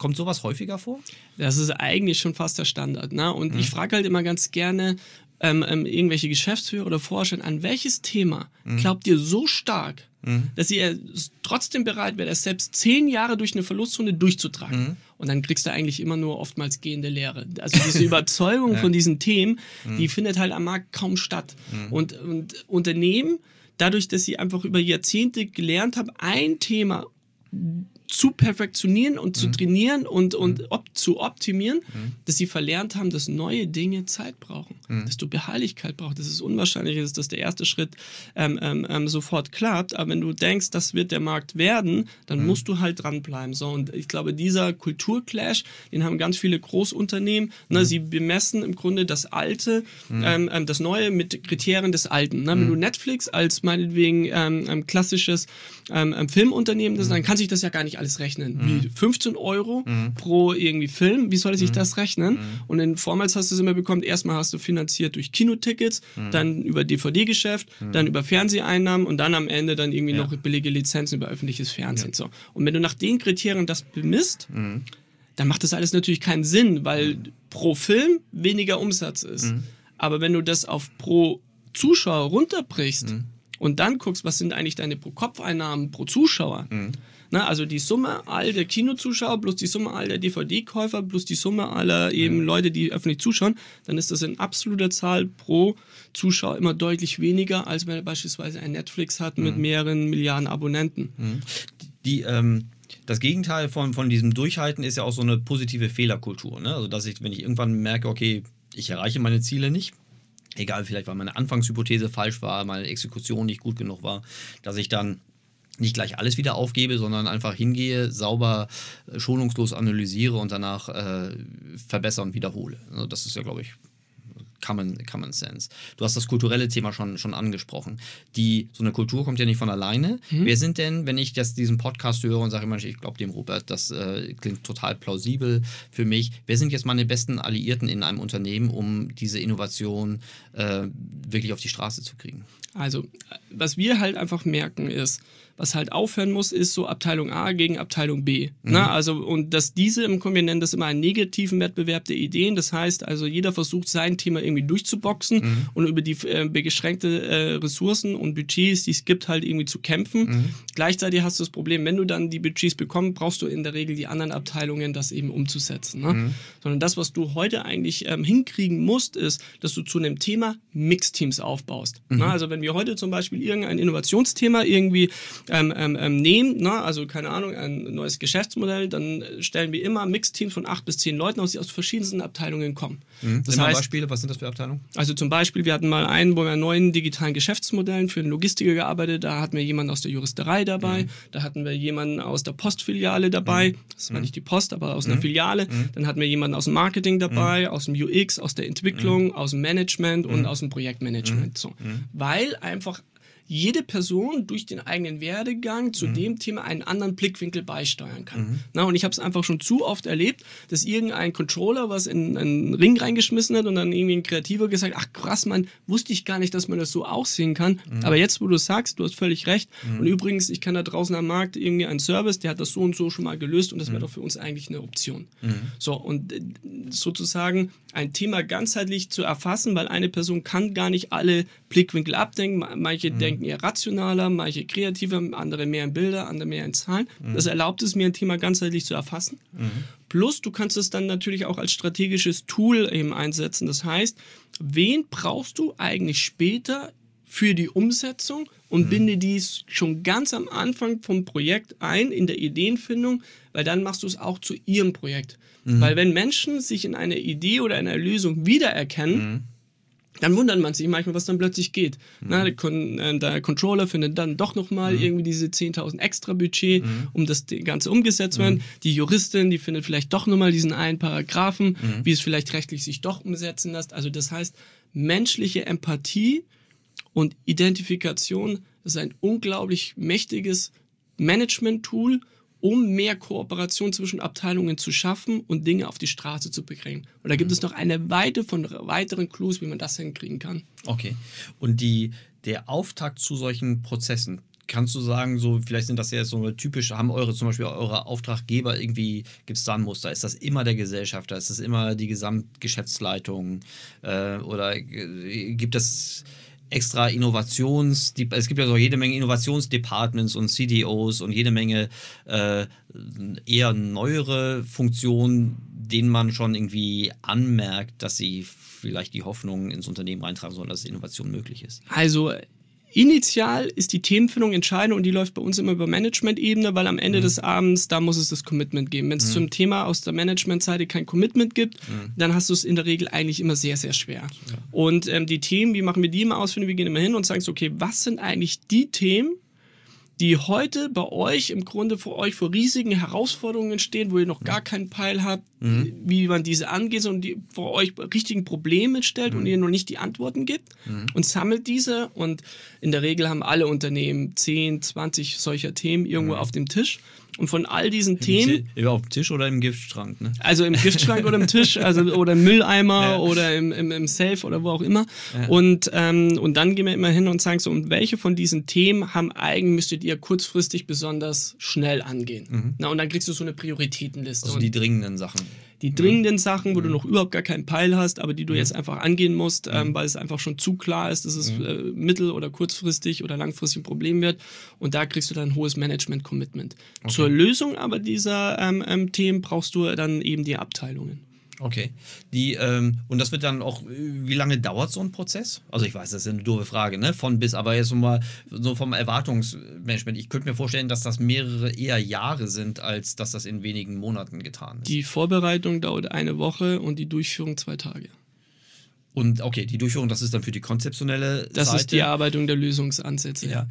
Kommt sowas häufiger vor? Das ist eigentlich schon fast der Standard. Ne? Und ich frage halt immer ganz gerne irgendwelche Geschäftsführer oder Forscher, an welches Thema glaubt ihr so stark, dass ihr trotzdem bereit wärt, es selbst 10 Jahre durch eine Verlustzone durchzutragen? Und dann kriegst du eigentlich immer nur oftmals gehende Lehre. Also diese Überzeugung von diesen Themen, die findet halt am Markt kaum statt. Und Unternehmen, dadurch, dass sie einfach über Jahrzehnte gelernt haben, ein Thema zu perfektionieren und zu trainieren und zu optimieren, dass sie verlernt haben, dass neue Dinge Zeit brauchen, dass du Beharrlichkeit brauchst, dass es unwahrscheinlich ist, dass der erste Schritt sofort klappt, aber wenn du denkst, das wird der Markt werden, dann musst du halt dranbleiben. So, und ich glaube, dieser Kulturclash, den haben ganz viele Großunternehmen, ne, sie bemessen im Grunde das Alte, das Neue mit Kriterien des Alten. Ne? Wenn du Netflix als meinetwegen klassisches Filmunternehmen, dann kann sich das ja gar nicht alles rechnen. Wie 15 Euro pro irgendwie Film, wie soll sich das rechnen? Und vormals hast du es immer bekommen, erstmal hast du finanziert durch Kinotickets, dann über DVD-Geschäft, dann über Fernseheinnahmen und dann am Ende dann irgendwie noch billige Lizenzen über öffentliches Fernsehen. So. Und wenn du nach den Kriterien das bemisst, dann macht das alles natürlich keinen Sinn, weil pro Film weniger Umsatz ist. Aber wenn du das auf pro Zuschauer runterbrichst und dann guckst, was sind eigentlich deine Pro-Kopf-Einnahmen pro Zuschauer, na, also die Summe all der Kinozuschauer plus die Summe all der DVD-Käufer plus die Summe aller eben Leute, die öffentlich zuschauen, dann ist das in absoluter Zahl pro Zuschauer immer deutlich weniger, als wenn er beispielsweise ein Netflix hat mit mehreren Milliarden Abonnenten. Das Gegenteil von diesem Durchhalten ist ja auch so eine positive Fehlerkultur. Ne? Also dass wenn ich irgendwann merke, okay, ich erreiche meine Ziele nicht, egal, vielleicht weil meine Anfangshypothese falsch war, meine Exekution nicht gut genug war, dass ich dann nicht gleich alles wieder aufgebe, sondern einfach hingehe, sauber, schonungslos analysiere und danach verbessern und wiederhole. Also das ist ja, glaube ich, Common Sense. Du hast das kulturelle Thema schon angesprochen. So eine Kultur kommt ja nicht von alleine. Wer sind denn, wenn ich diesen Podcast höre und sage, ich glaube dem Robert, das klingt total plausibel für mich, wer sind jetzt meine besten Alliierten in einem Unternehmen, um diese Innovation wirklich auf die Straße zu kriegen? Also, was wir halt einfach merken ist, was halt aufhören muss, ist so Abteilung A gegen Abteilung B. Na, also, und dass wir nennen das immer einen negativen Wettbewerb der Ideen. Das heißt, also jeder versucht sein Thema irgendwie durchzuboxen und über die beschränkte Ressourcen und Budgets, die es gibt, halt irgendwie zu kämpfen. Gleichzeitig hast du das Problem, wenn du dann die Budgets bekommst, brauchst du in der Regel die anderen Abteilungen, das eben umzusetzen. Ne? Sondern das, was du heute eigentlich hinkriegen musst, ist, dass du zu einem Thema Mixteams aufbaust. Na, also wenn wir heute zum Beispiel irgendein Innovationsthema irgendwie nehmen, na, also keine Ahnung, ein neues Geschäftsmodell, dann stellen wir immer Mixteams von 8 bis 10 Leuten aus, die aus verschiedensten Abteilungen kommen. Das heißt, Beispiele, was sind das für Abteilungen? Also zum Beispiel, wir hatten mal einen, wo wir an neuen digitalen Geschäftsmodellen für einen Logistiker gearbeitet, da hatten wir jemanden aus der Juristerei dabei, da hatten wir jemanden aus der Postfiliale dabei, das war nicht die Post, aber aus einer Filiale, dann hatten wir jemanden aus dem Marketing dabei, aus dem UX, aus der Entwicklung, aus dem Management und aus dem Projektmanagement. So. Weil einfach jede Person durch den eigenen Werdegang zu dem Thema einen anderen Blickwinkel beisteuern kann. Na, und ich habe es einfach schon zu oft erlebt, dass irgendein Controller was in einen Ring reingeschmissen hat und dann irgendwie ein Kreativer gesagt, ach krass, Mann, wusste ich gar nicht, dass man das so aussehen kann. Aber jetzt, wo du sagst, du hast völlig recht. Und übrigens, ich kann da draußen am Markt irgendwie einen Service, der hat das so und so schon mal gelöst und das wäre doch für uns eigentlich eine Option. So, und sozusagen ein Thema ganzheitlich zu erfassen, weil eine Person kann gar nicht alle Blickwinkel abdenken. Manche denken eher rationaler, manche kreativer, andere mehr in Bilder, andere mehr in Zahlen. Das erlaubt es mir, ein Thema ganzheitlich zu erfassen. Plus, du kannst es dann natürlich auch als strategisches Tool eben einsetzen. Das heißt, wen brauchst du eigentlich später für die Umsetzung und binde dies schon ganz am Anfang vom Projekt ein, in der Ideenfindung, weil dann machst du es auch zu ihrem Projekt. Weil wenn Menschen sich in einer Idee oder einer Lösung wiedererkennen, dann wundert man sich manchmal, was dann plötzlich geht. Na, der Controller findet dann doch nochmal irgendwie diese 10.000 extra Budget, um das Ganze umgesetzt werden. Die Juristin, die findet vielleicht doch nochmal diesen einen Paragraphen, wie es vielleicht rechtlich sich doch umsetzen lässt. Also das heißt, menschliche Empathie und Identifikation, das ist ein unglaublich mächtiges Management-Tool, um mehr Kooperation zwischen Abteilungen zu schaffen und Dinge auf die Straße zu bringen. Und da gibt es noch eine Weite von weiteren Clues, wie man das hinkriegen kann. Okay. Und der Auftakt zu solchen Prozessen, kannst du sagen, so vielleicht sind das ja so eine typische, haben zum Beispiel eure Auftraggeber irgendwie, gibt es da ein Muster? Ist das immer der Gesellschafter? Ist das immer die Gesamtgeschäftsleitung? Oder gibt es extra es gibt ja so jede Menge Innovationsdepartments und CDOs und jede Menge eher neuere Funktionen, denen man schon irgendwie anmerkt, dass sie vielleicht die Hoffnung ins Unternehmen reintragen sollen, dass Innovation möglich ist. Also initial ist die Themenfindung entscheidend und die läuft bei uns immer über Management-Ebene, weil am Ende des Abends, da muss es das Commitment geben. Wenn es zum Thema aus der Management-Seite kein Commitment gibt, dann hast du es in der Regel eigentlich immer sehr, sehr schwer. Ja. Und die Themen, wie machen wir die immer ausfindig? Wir gehen immer hin und sagen so, okay, was sind eigentlich die Themen, die heute bei euch im Grunde vor riesigen Herausforderungen stehen, wo ihr noch gar keinen Peil habt, wie man diese angeht und die vor euch richtigen Probleme stellt und ihr noch nicht die Antworten gibt und sammelt diese und in der Regel haben alle Unternehmen 10, 20 solcher Themen irgendwo auf dem Tisch und von all diesen Themen... Auf dem Tisch oder im Giftschrank, ne? Also im Giftschrank oder im Tisch, oder im Mülleimer oder im Safe oder wo auch immer. Ja. Und dann gehen wir immer hin und sagen so, und welche von diesen Themen müsstet ihr kurzfristig besonders schnell angehen? Na, und dann kriegst du so eine Prioritätenliste. Also die dringenden Sachen. Die dringenden Sachen, wo du noch überhaupt gar keinen Peil hast, aber die du jetzt einfach angehen musst, weil es einfach schon zu klar ist, dass es mittel- oder kurzfristig oder langfristig ein Problem wird. Und da kriegst du dann ein hohes Management-Commitment. Okay. Zur Lösung aber dieser Themen brauchst du dann eben die Abteilungen. Okay. Und das wird dann auch, wie lange dauert so ein Prozess? Also ich weiß, das ist eine doofe Frage, ne? Von bis, aber jetzt mal so vom Erwartungsmanagement. Ich könnte mir vorstellen, dass das mehrere eher Jahre sind, als dass das in wenigen Monaten getan ist. Die Vorbereitung dauert 1 Woche und die Durchführung 2 Tage. Und okay, die Durchführung, das ist dann für die konzeptionelle Seite. Das ist die Erarbeitung der Lösungsansätze. Ja.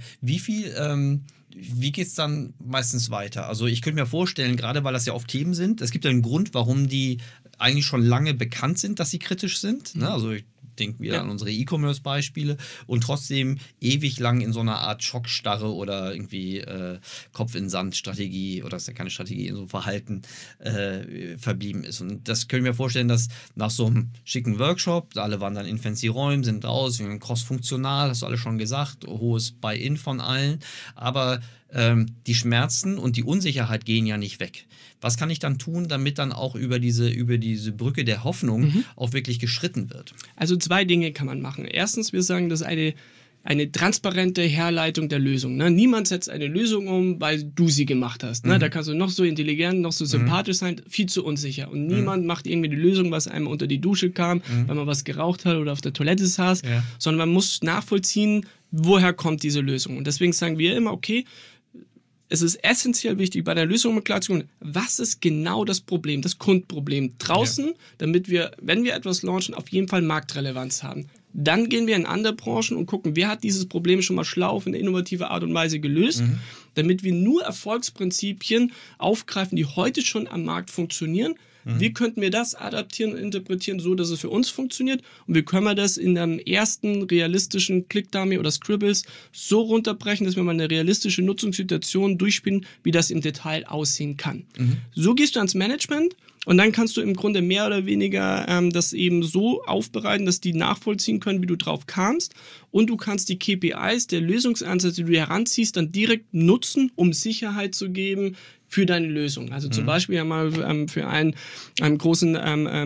Wie geht es dann meistens weiter? Also ich könnte mir vorstellen, gerade weil das ja oft Themen sind, es gibt ja einen Grund, warum die eigentlich schon lange bekannt sind, dass sie kritisch sind. Ne? Also ich denke wieder an unsere E-Commerce-Beispiele und trotzdem ewig lang in so einer Art Schockstarre oder irgendwie Kopf-in-Sand-Strategie, oder ist ja keine Strategie, in so einem Verhalten verblieben ist. Und das können wir vorstellen, dass nach so einem schicken Workshop, alle waren dann in fancy Räumen, sind raus, cross-funktional, hast du alle schon gesagt, hohes Buy-in von allen, aber die Schmerzen und die Unsicherheit gehen ja nicht weg. Was kann ich dann tun, damit dann auch über diese Brücke der Hoffnung auch wirklich geschritten wird? Also 2 Dinge kann man machen. Erstens, wir sagen, das ist eine transparente Herleitung der Lösung. Ne? Niemand setzt eine Lösung um, weil du sie gemacht hast. Ne? Da kannst du noch so intelligent, noch so sympathisch sein, viel zu unsicher. Und niemand macht irgendwie die Lösung, was einem unter die Dusche kam, weil man was geraucht hat oder auf der Toilette saß, sondern man muss nachvollziehen, woher kommt diese Lösung. Und deswegen sagen wir immer, okay, es ist essentiell wichtig, bei der Lösung klar zu machen, was ist genau das Problem, das Kundenproblem draußen, damit wir, wenn wir etwas launchen, auf jeden Fall Marktrelevanz haben. Dann gehen wir in andere Branchen und gucken, wer hat dieses Problem schon mal schlau auf eine innovative Art und Weise gelöst, damit wir nur Erfolgsprinzipien aufgreifen, die heute schon am Markt funktionieren. Wie könnten wir das adaptieren und interpretieren, so dass es für uns funktioniert? Und wie können wir das in einem ersten realistischen Click-Dummy oder Scribbles so runterbrechen, dass wir mal eine realistische Nutzungssituation durchspielen, wie das im Detail aussehen kann. So gehst du ans Management und dann kannst du im Grunde mehr oder weniger das eben so aufbereiten, dass die nachvollziehen können, wie du drauf kamst. Und du kannst die KPIs der Lösungsansätze, die du heranziehst, dann direkt nutzen, um Sicherheit zu geben für deine Lösung. Also zum Beispiel einmal für einen großen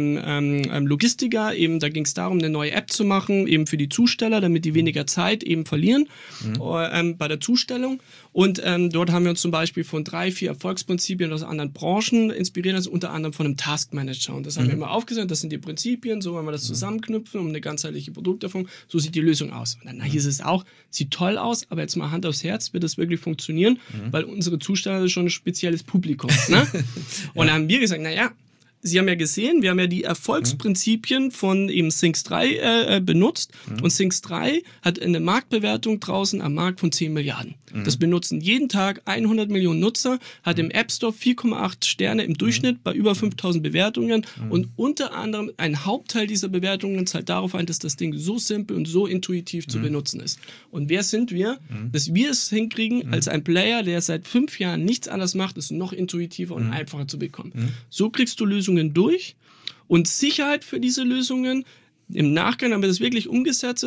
Logistiker, eben da ging es darum, eine neue App zu machen, eben für die Zusteller, damit die weniger Zeit eben verlieren bei der Zustellung. Und dort haben wir uns zum Beispiel von 3, 4 Erfolgsprinzipien aus anderen Branchen inspiriert, also unter anderem von einem Taskmanager. Und das haben wir immer aufgesetzt, das sind die Prinzipien, so wollen wir das zusammenknüpfen, um eine ganzheitliche Produkterfahrung, so sieht die Lösung aus. Und dann hieß es auch, sieht toll aus, aber jetzt mal Hand aufs Herz, wird das wirklich funktionieren, weil unsere Zusteller sind schon ein spezielles Publikum. Ne? Und dann haben wir gesagt, naja, Sie haben ja gesehen, wir haben ja die Erfolgsprinzipien von eben Things 3 benutzt und Things 3 hat eine Marktbewertung draußen am Markt von 10 Milliarden. Das benutzen jeden Tag 100 Millionen Nutzer, hat im App Store 4,8 Sterne im Durchschnitt bei über 5000 Bewertungen und unter anderem ein Hauptteil dieser Bewertungen zahlt darauf ein, dass das Ding so simpel und so intuitiv zu benutzen ist. Und wer sind wir, dass wir es hinkriegen, als ein Player, der seit 5 Jahren nichts anderes macht, es noch intuitiver und einfacher zu bekommen. So kriegst du Lösungen durch und Sicherheit für diese Lösungen im Nachgang, damit das wirklich umgesetzt ist,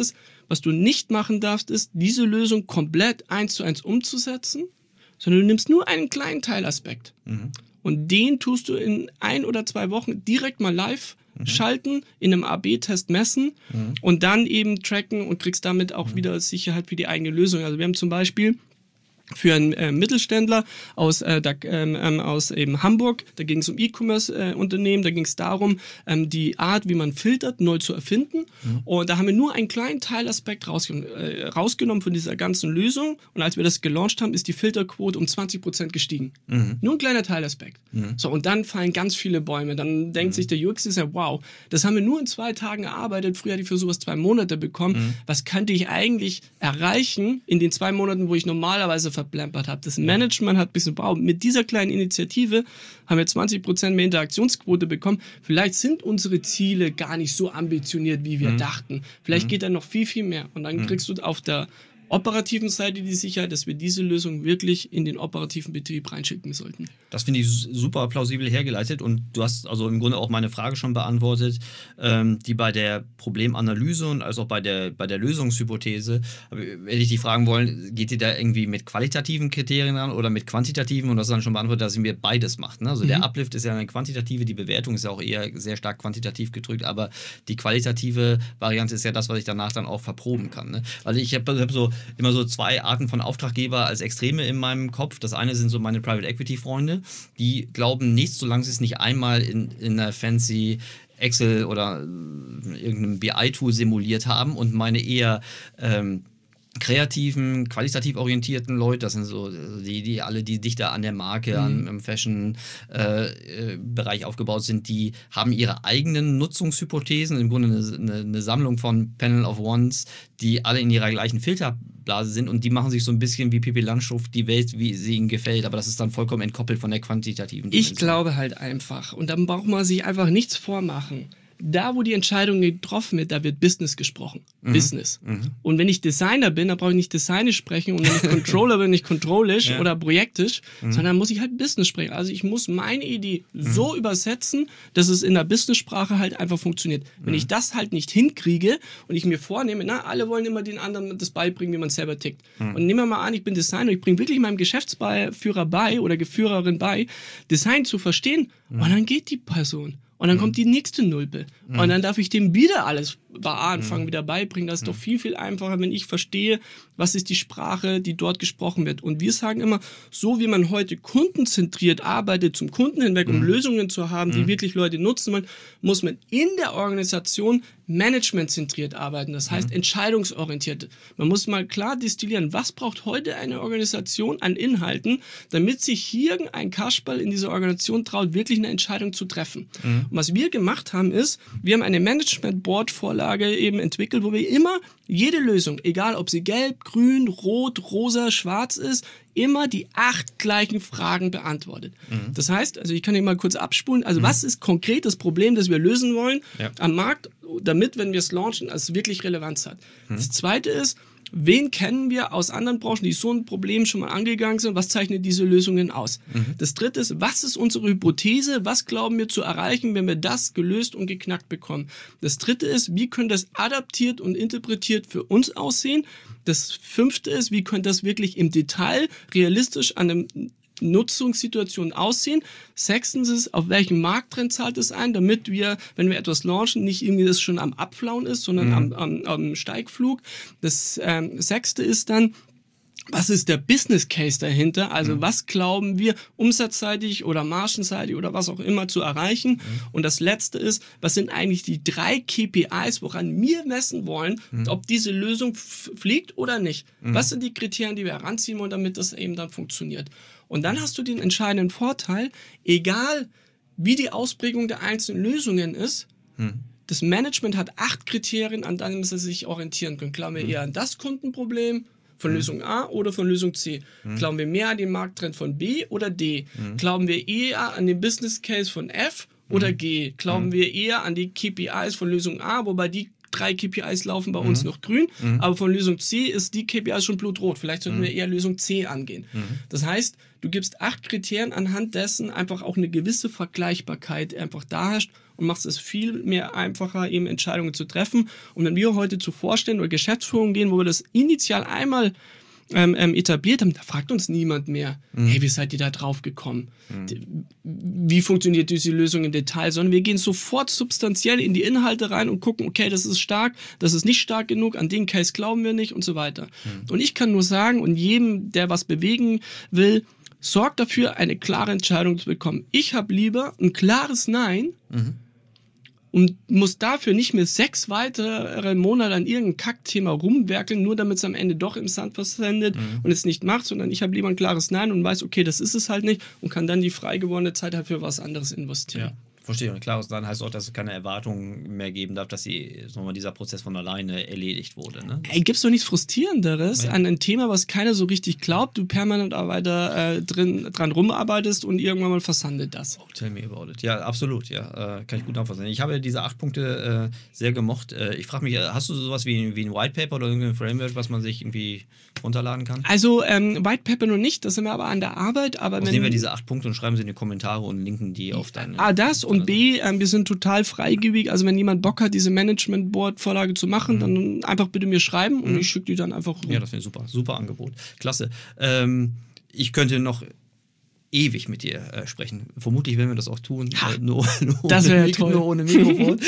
Was du nicht machen darfst, ist, diese Lösung komplett 1:1 umzusetzen, sondern du nimmst nur einen kleinen Teilaspekt. Und den tust du in 1 oder 2 Wochen direkt mal live schalten, in einem A/B-Test messen und dann eben tracken und kriegst damit auch wieder Sicherheit für die eigene Lösung. Also wir haben zum Beispiel für einen Mittelständler aus eben Hamburg, da ging es um E-Commerce-Unternehmen, da ging es darum, die Art, wie man filtert, neu zu erfinden. Und da haben wir nur einen kleinen Teilaspekt rausgenommen von dieser ganzen Lösung. Und als wir das gelauncht haben, ist die Filterquote um 20% gestiegen. Nur ein kleiner Teilaspekt. So, und dann fallen ganz viele Bäume. Dann denkt sich der UX-Designer, wow, das haben wir nur in 2 Tagen erarbeitet. Früher hatte ich für sowas 2 Monate bekommen. Was könnte ich eigentlich erreichen in den 2 Monaten, wo ich normalerweise verplempert habe? Das Management hat ein bisschen, wow, mit dieser kleinen Initiative haben wir 20% mehr Interaktionsquote bekommen. Vielleicht sind unsere Ziele gar nicht so ambitioniert, wie wir dachten. Vielleicht geht da noch viel, viel mehr. Und dann kriegst du auf der operativen Seite die Sicherheit, dass wir diese Lösung wirklich in den operativen Betrieb reinschicken sollten. Das finde ich super plausibel hergeleitet und du hast also im Grunde auch meine Frage schon beantwortet, die bei der Problemanalyse und als auch bei der Lösungshypothese, hätte ich dich fragen wollen, geht ihr da irgendwie mit qualitativen Kriterien an oder mit quantitativen? Und das ist dann schon beantwortet, dass ihr beides macht. Ne? Also der Uplift ist ja eine quantitative, die Bewertung ist ja auch eher sehr stark quantitativ gedrückt, aber die qualitative Variante ist ja das, was ich danach dann auch verproben kann. Ne? Also ich habe immer so 2 Arten von Auftraggeber als Extreme in meinem Kopf. Das eine sind so meine Private Equity Freunde, die glauben nichts, solange sie es nicht einmal in einer fancy Excel oder irgendeinem BI-Tool simuliert haben, und meine eher kreativen, qualitativ orientierten Leute, das sind so die alle, die dichter an der Marke, am Fashion-Bereich aufgebaut sind, die haben ihre eigenen Nutzungshypothesen, im Grunde eine Sammlung von Panel of Ones, die alle in ihrer gleichen Filterblase sind, und die machen sich so ein bisschen wie Pippi Langstrumpf die Welt, wie sie ihnen gefällt, aber das ist dann vollkommen entkoppelt von der quantitativen Dimension. Ich glaube halt einfach, und dann braucht man sich einfach nichts vormachen. Da, wo die Entscheidung getroffen wird, da wird Business gesprochen. Business. Und wenn ich Designer bin, dann brauche ich nicht designisch sprechen, und wenn ich Controller bin, nicht controllisch oder projektisch, sondern muss ich halt Business sprechen. Also ich muss meine Idee so übersetzen, dass es in der Business-Sprache halt einfach funktioniert. Wenn ich das halt nicht hinkriege und ich mir vornehme, alle wollen immer den anderen das beibringen, wie man selber tickt. Und nehmen wir mal an, ich bin Designer, ich bringe wirklich meinem Geschäftsführer bei oder Geführerin bei, Design zu verstehen, und dann geht die Person. Und dann kommt die nächste Nulpe. Und dann darf ich dem wieder alles bei A anfangen, wieder beibringen. Das ist doch viel, viel einfacher, wenn ich verstehe, was ist die Sprache, die dort gesprochen wird. Und wir sagen immer, so wie man heute kundenzentriert arbeitet, zum Kunden hinweg, um Lösungen zu haben, die wirklich Leute nutzen wollen, muss man in der Organisation managementzentriert arbeiten. Das heißt, entscheidungsorientiert. Man muss mal klar destillieren, was braucht heute eine Organisation an Inhalten, damit sich hier ein Kasperl in dieser Organisation traut, wirklich eine Entscheidung zu treffen. Und was wir gemacht haben, ist, wir haben eine Management-Board-Vorlage eben entwickelt, wo wir immer jede Lösung, egal ob sie gelb, grün, rot, rosa, schwarz ist, immer die 8 gleichen Fragen beantwortet. Das heißt, also ich kann hier mal kurz abspulen, also was ist konkret das Problem, das wir lösen wollen am Markt, damit, wenn wir es launchen, es wirklich Relevanz hat. Das zweite ist, wen kennen wir aus anderen Branchen, die so ein Problem schon mal angegangen sind? Was zeichnet diese Lösungen aus? Das dritte ist, was ist unsere Hypothese? Was glauben wir zu erreichen, wenn wir das gelöst und geknackt bekommen? Das dritte ist, wie könnte das adaptiert und interpretiert für uns aussehen? Das fünfte ist, wie könnte das wirklich im Detail realistisch an einem Nutzungssituation aussehen. Sechstens ist, auf welchen Markttrend zahlt es ein, damit wir, wenn wir etwas launchen, nicht irgendwie das schon am Abflauen ist, sondern am Steigflug. Das sechste ist dann, was ist der Business Case dahinter? Also was glauben wir umsatzseitig oder margenseitig oder was auch immer zu erreichen? Und das letzte ist, was sind eigentlich die 3 KPIs, woran wir messen wollen, ob diese Lösung fliegt oder nicht? Was sind die Kriterien, die wir heranziehen wollen, damit das eben dann funktioniert? Und dann hast du den entscheidenden Vorteil, egal wie die Ausprägung der einzelnen Lösungen ist, das Management hat 8 Kriterien, an denen sie sich orientieren können. Glauben wir eher an das Kundenproblem von Lösung A oder von Lösung C? Glauben wir mehr an den Markttrend von B oder D? Glauben wir eher an den Business Case von F oder G? Glauben wir eher an die KPIs von Lösung A, wobei die 3 KPIs laufen bei uns noch grün, aber von Lösung C ist die KPI schon blutrot. Vielleicht sollten wir eher Lösung C angehen. Das heißt, du gibst 8 Kriterien, anhand dessen einfach auch eine gewisse Vergleichbarkeit einfach da herrscht und machst es viel mehr einfacher, eben Entscheidungen zu treffen. Und wenn wir heute zu Vorständen oder Geschäftsführung gehen, wo wir das initial einmal etabliert haben, da fragt uns niemand mehr, hey, wie seid ihr da drauf gekommen? Wie funktioniert diese Lösung im Detail? Sondern wir gehen sofort substanziell in die Inhalte rein und gucken, okay, das ist stark, das ist nicht stark genug, an den Case glauben wir nicht und so weiter. Und ich kann nur sagen, und jedem, der was bewegen will, sorgt dafür, eine klare Entscheidung zu bekommen. Ich habe lieber ein klares Nein und muss dafür nicht mehr 6 weitere Monate an irgendeinem Kackthema rumwerkeln, nur damit es am Ende doch im Sand versendet und es nicht macht, sondern ich habe lieber ein klares Nein und weiß, okay, das ist es halt nicht und kann dann die frei gewordene Zeit halt für was anderes investieren. Ja. Verstehe. Und klares Nein heißt auch, dass es keine Erwartungen mehr geben darf, dass dieser Prozess von alleine erledigt wurde. Ne? Ey, gibt's doch nichts Frustrierenderes an ein Thema, was keiner so richtig glaubt, du permanent weiter dran rumarbeitest und irgendwann mal versandet das. Oh, tell me about it. Ja, absolut. Ja, kann ich gut nachvollziehen. Ich habe diese 8 Punkte sehr gemocht. Ich frage mich, hast du sowas wie ein White Paper oder irgendein Framework, was man sich irgendwie runterladen kann? Also White Paper noch nicht, das sind wir aber an der Arbeit. Aber nehmen wir diese 8 Punkte und schreiben sie in die Kommentare und linken die auf deine... das und B, wir sind total freigebig. Also wenn jemand Bock hat, diese Management-Board-Vorlage zu machen, dann einfach bitte mir schreiben und ich schicke die dann einfach rum. Ja, das finde ich super. Super Angebot. Klasse. Ich könnte noch ewig mit dir sprechen. Vermutlich werden wir das auch tun. Nur ohne Mikrofon.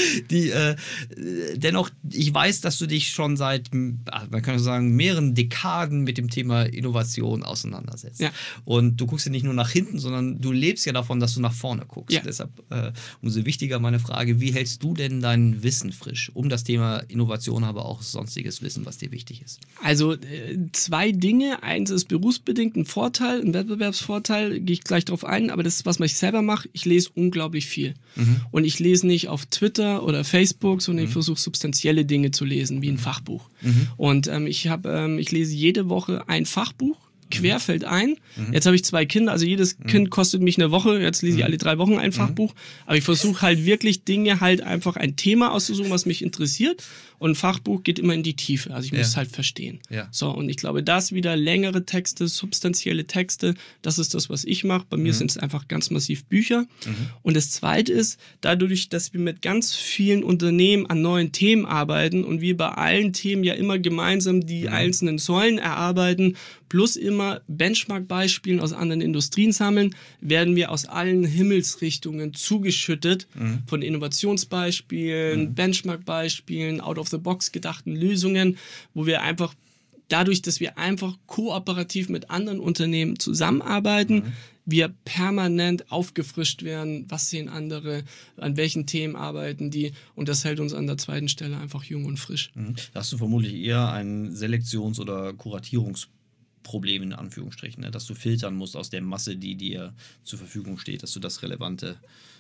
Dennoch, ich weiß, dass du dich schon seit, man kann sagen, mehreren Dekaden mit dem Thema Innovation auseinandersetzt. Ja. Und du guckst ja nicht nur nach hinten, sondern du lebst ja davon, dass du nach vorne guckst. Ja. Deshalb umso wichtiger meine Frage, wie hältst du denn dein Wissen frisch? Um das Thema Innovation, aber auch sonstiges Wissen, was dir wichtig ist. Also 2 Dinge. Eins ist berufsbedingt ein Vorteil, ein Wettbewerbsvorteil, gehe ich gleich drauf ein, aber das ist, was ich selber mache, ich lese unglaublich viel. Und ich lese nicht auf Twitter oder Facebook, sondern ich versuche substanzielle Dinge zu lesen, wie ein Fachbuch. Und ich lese jede Woche ein Fachbuch, querfeld ein. Jetzt habe ich 2 Kinder, also jedes Kind kostet mich eine Woche, jetzt lese ich alle 3 Wochen ein Fachbuch, aber ich versuche halt wirklich Dinge halt einfach ein Thema auszusuchen, was mich interessiert und ein Fachbuch geht immer in die Tiefe, also ich muss es halt verstehen. Ja. So, und ich glaube, das wieder längere Texte, substanzielle Texte, das ist das, was ich mache. Bei mir sind es einfach ganz massiv Bücher. Und das Zweite ist, dadurch, dass wir mit ganz vielen Unternehmen an neuen Themen arbeiten und wir bei allen Themen ja immer gemeinsam die einzelnen Säulen erarbeiten, plus immer Benchmark-Beispielen aus anderen Industrien sammeln, werden wir aus allen Himmelsrichtungen zugeschüttet von Innovationsbeispielen, Benchmark-Beispielen, out-of-the-box gedachten Lösungen, wo wir einfach dadurch, dass wir einfach kooperativ mit anderen Unternehmen zusammenarbeiten, wir permanent aufgefrischt werden, was sehen andere, an welchen Themen arbeiten die und das hält uns an der zweiten Stelle einfach jung und frisch. Da hast du vermutlich eher ein Selektions- oder Kuratierungsproblem in Anführungsstrichen, ne? Dass du filtern musst aus der Masse, die dir zur Verfügung steht, dass du das Relevante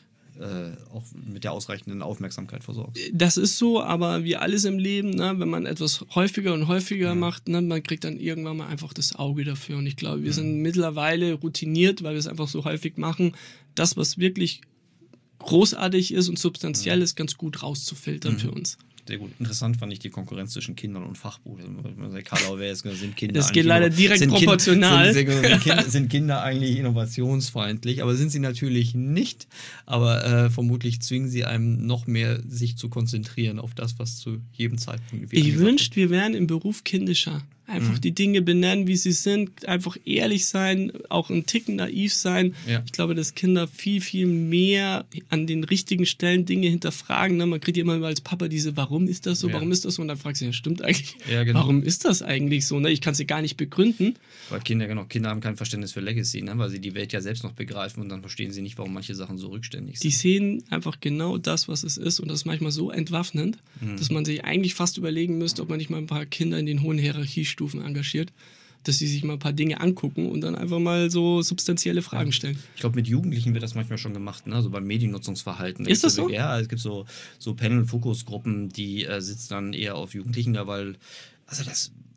auch mit der ausreichenden Aufmerksamkeit versorgst. Das ist so, aber wie alles im Leben, ne, wenn man etwas häufiger und häufiger macht, ne, man kriegt dann irgendwann mal einfach das Auge dafür. Und ich glaube, wir sind mittlerweile routiniert, weil wir es einfach so häufig machen, das, was wirklich großartig ist und substanziell ist, ganz gut rauszufiltern für uns. Sehr gut. Interessant fand ich die Konkurrenz zwischen Kindern und Fachbuch. Karl, wer ist, sind Kinder das geht leider direkt proportional. Sind Kinder eigentlich innovationsfeindlich? Aber sind sie natürlich nicht. Aber vermutlich zwingen sie einem noch mehr, sich zu konzentrieren auf das, was zu jedem Zeitpunkt... Ich wünschte, wir wären im Beruf kindischer. Einfach die Dinge benennen, wie sie sind, einfach ehrlich sein, auch ein Ticken naiv sein. Ja. Ich glaube, dass Kinder viel, viel mehr an den richtigen Stellen Dinge hinterfragen. Ne? Man kriegt ja immer als Papa diese, warum ist das so, warum ist das so? Und dann fragst du, ja, stimmt eigentlich, warum ist das eigentlich so? Ne? Ich kann es dir gar nicht begründen. Weil Kinder haben kein Verständnis für Legacy, ne? Weil sie die Welt ja selbst noch begreifen und dann verstehen sie nicht, warum manche Sachen so rückständig sind. Die sehen einfach genau das, was es ist und das ist manchmal so entwaffnend, dass man sich eigentlich fast überlegen müsste, ob man nicht mal ein paar Kinder in den hohen Hierarchiestufen engagiert, dass sie sich mal ein paar Dinge angucken und dann einfach mal so substanzielle Fragen stellen. Ich glaube, mit Jugendlichen wird das manchmal schon gemacht, ne? Also beim Mediennutzungsverhalten. Ist das so? Ja, es gibt so Panel-Fokusgruppen, die sitzen dann eher auf Jugendlichen da, weil, also das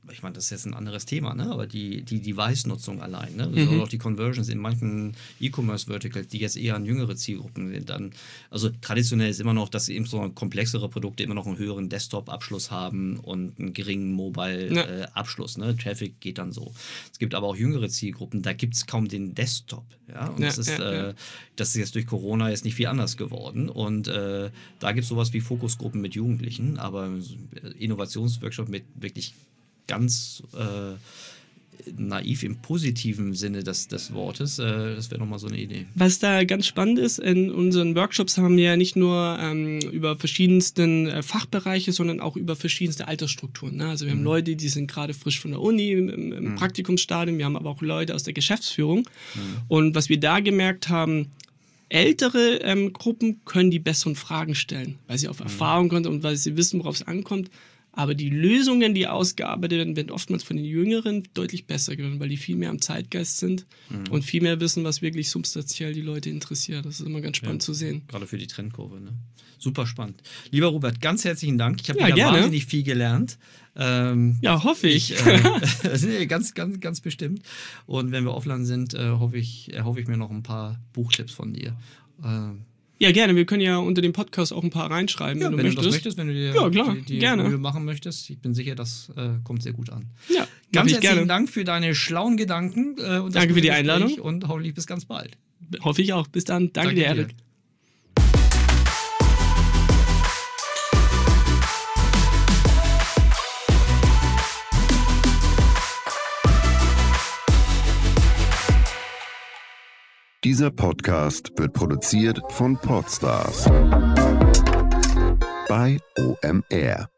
ich meine, das ist jetzt ein anderes Thema, ne? Aber die Device-Nutzung allein, ne? Also auch die Conversions in manchen E-Commerce-Verticals, die jetzt eher an jüngere Zielgruppen sind, dann, also traditionell ist immer noch, dass eben so komplexere Produkte immer noch einen höheren Desktop-Abschluss haben und einen geringen Mobile-Abschluss, ne? Traffic geht dann so. Es gibt aber auch jüngere Zielgruppen, da gibt es kaum den Desktop, ja? Und das ist jetzt durch Corona jetzt nicht viel anders geworden und da gibt es sowas wie Fokusgruppen mit Jugendlichen, aber Innovationsworkshop mit wirklich ganz naiv im positiven Sinne des Wortes, das wäre nochmal so eine Idee. Was da ganz spannend ist, in unseren Workshops haben wir ja nicht nur über verschiedensten Fachbereiche, sondern auch über verschiedenste Altersstrukturen. Ne? Also wir haben Leute, die sind gerade frisch von der Uni im Praktikumsstadium, wir haben aber auch Leute aus der Geschäftsführung. Und was wir da gemerkt haben, ältere Gruppen können die besseren Fragen stellen, weil sie auf Erfahrung kommen und weil sie wissen, worauf es ankommt. Aber die Lösungen, die ausgearbeitet werden, werden oftmals von den Jüngeren deutlich besser geworden, weil die viel mehr am Zeitgeist sind und viel mehr wissen, was wirklich substanziell die Leute interessiert. Das ist immer ganz spannend zu sehen. Gerade für die Trendkurve, ne? Super spannend. Lieber Robert, ganz herzlichen Dank. Ich habe wieder wahnsinnig viel gelernt. Hoffe ich. Ganz, ganz, ganz bestimmt. Und wenn wir offline sind, erhoffe ich mir noch ein paar Buchtipps von dir. Ja, gerne. Wir können ja unter dem Podcast auch ein paar reinschreiben, wenn du möchtest. Das möchtest, wenn du dir die Mühe machen möchtest. Ich bin sicher, das kommt sehr gut an. Ja, ganz herzlichen Dank für deine schlauen Gedanken. Und danke für die Einladung. Und hoffentlich bis ganz bald. Hoffe ich auch. Bis dann. Danke dir, Erik. Dieser Podcast wird produziert von Podstars bei OMR.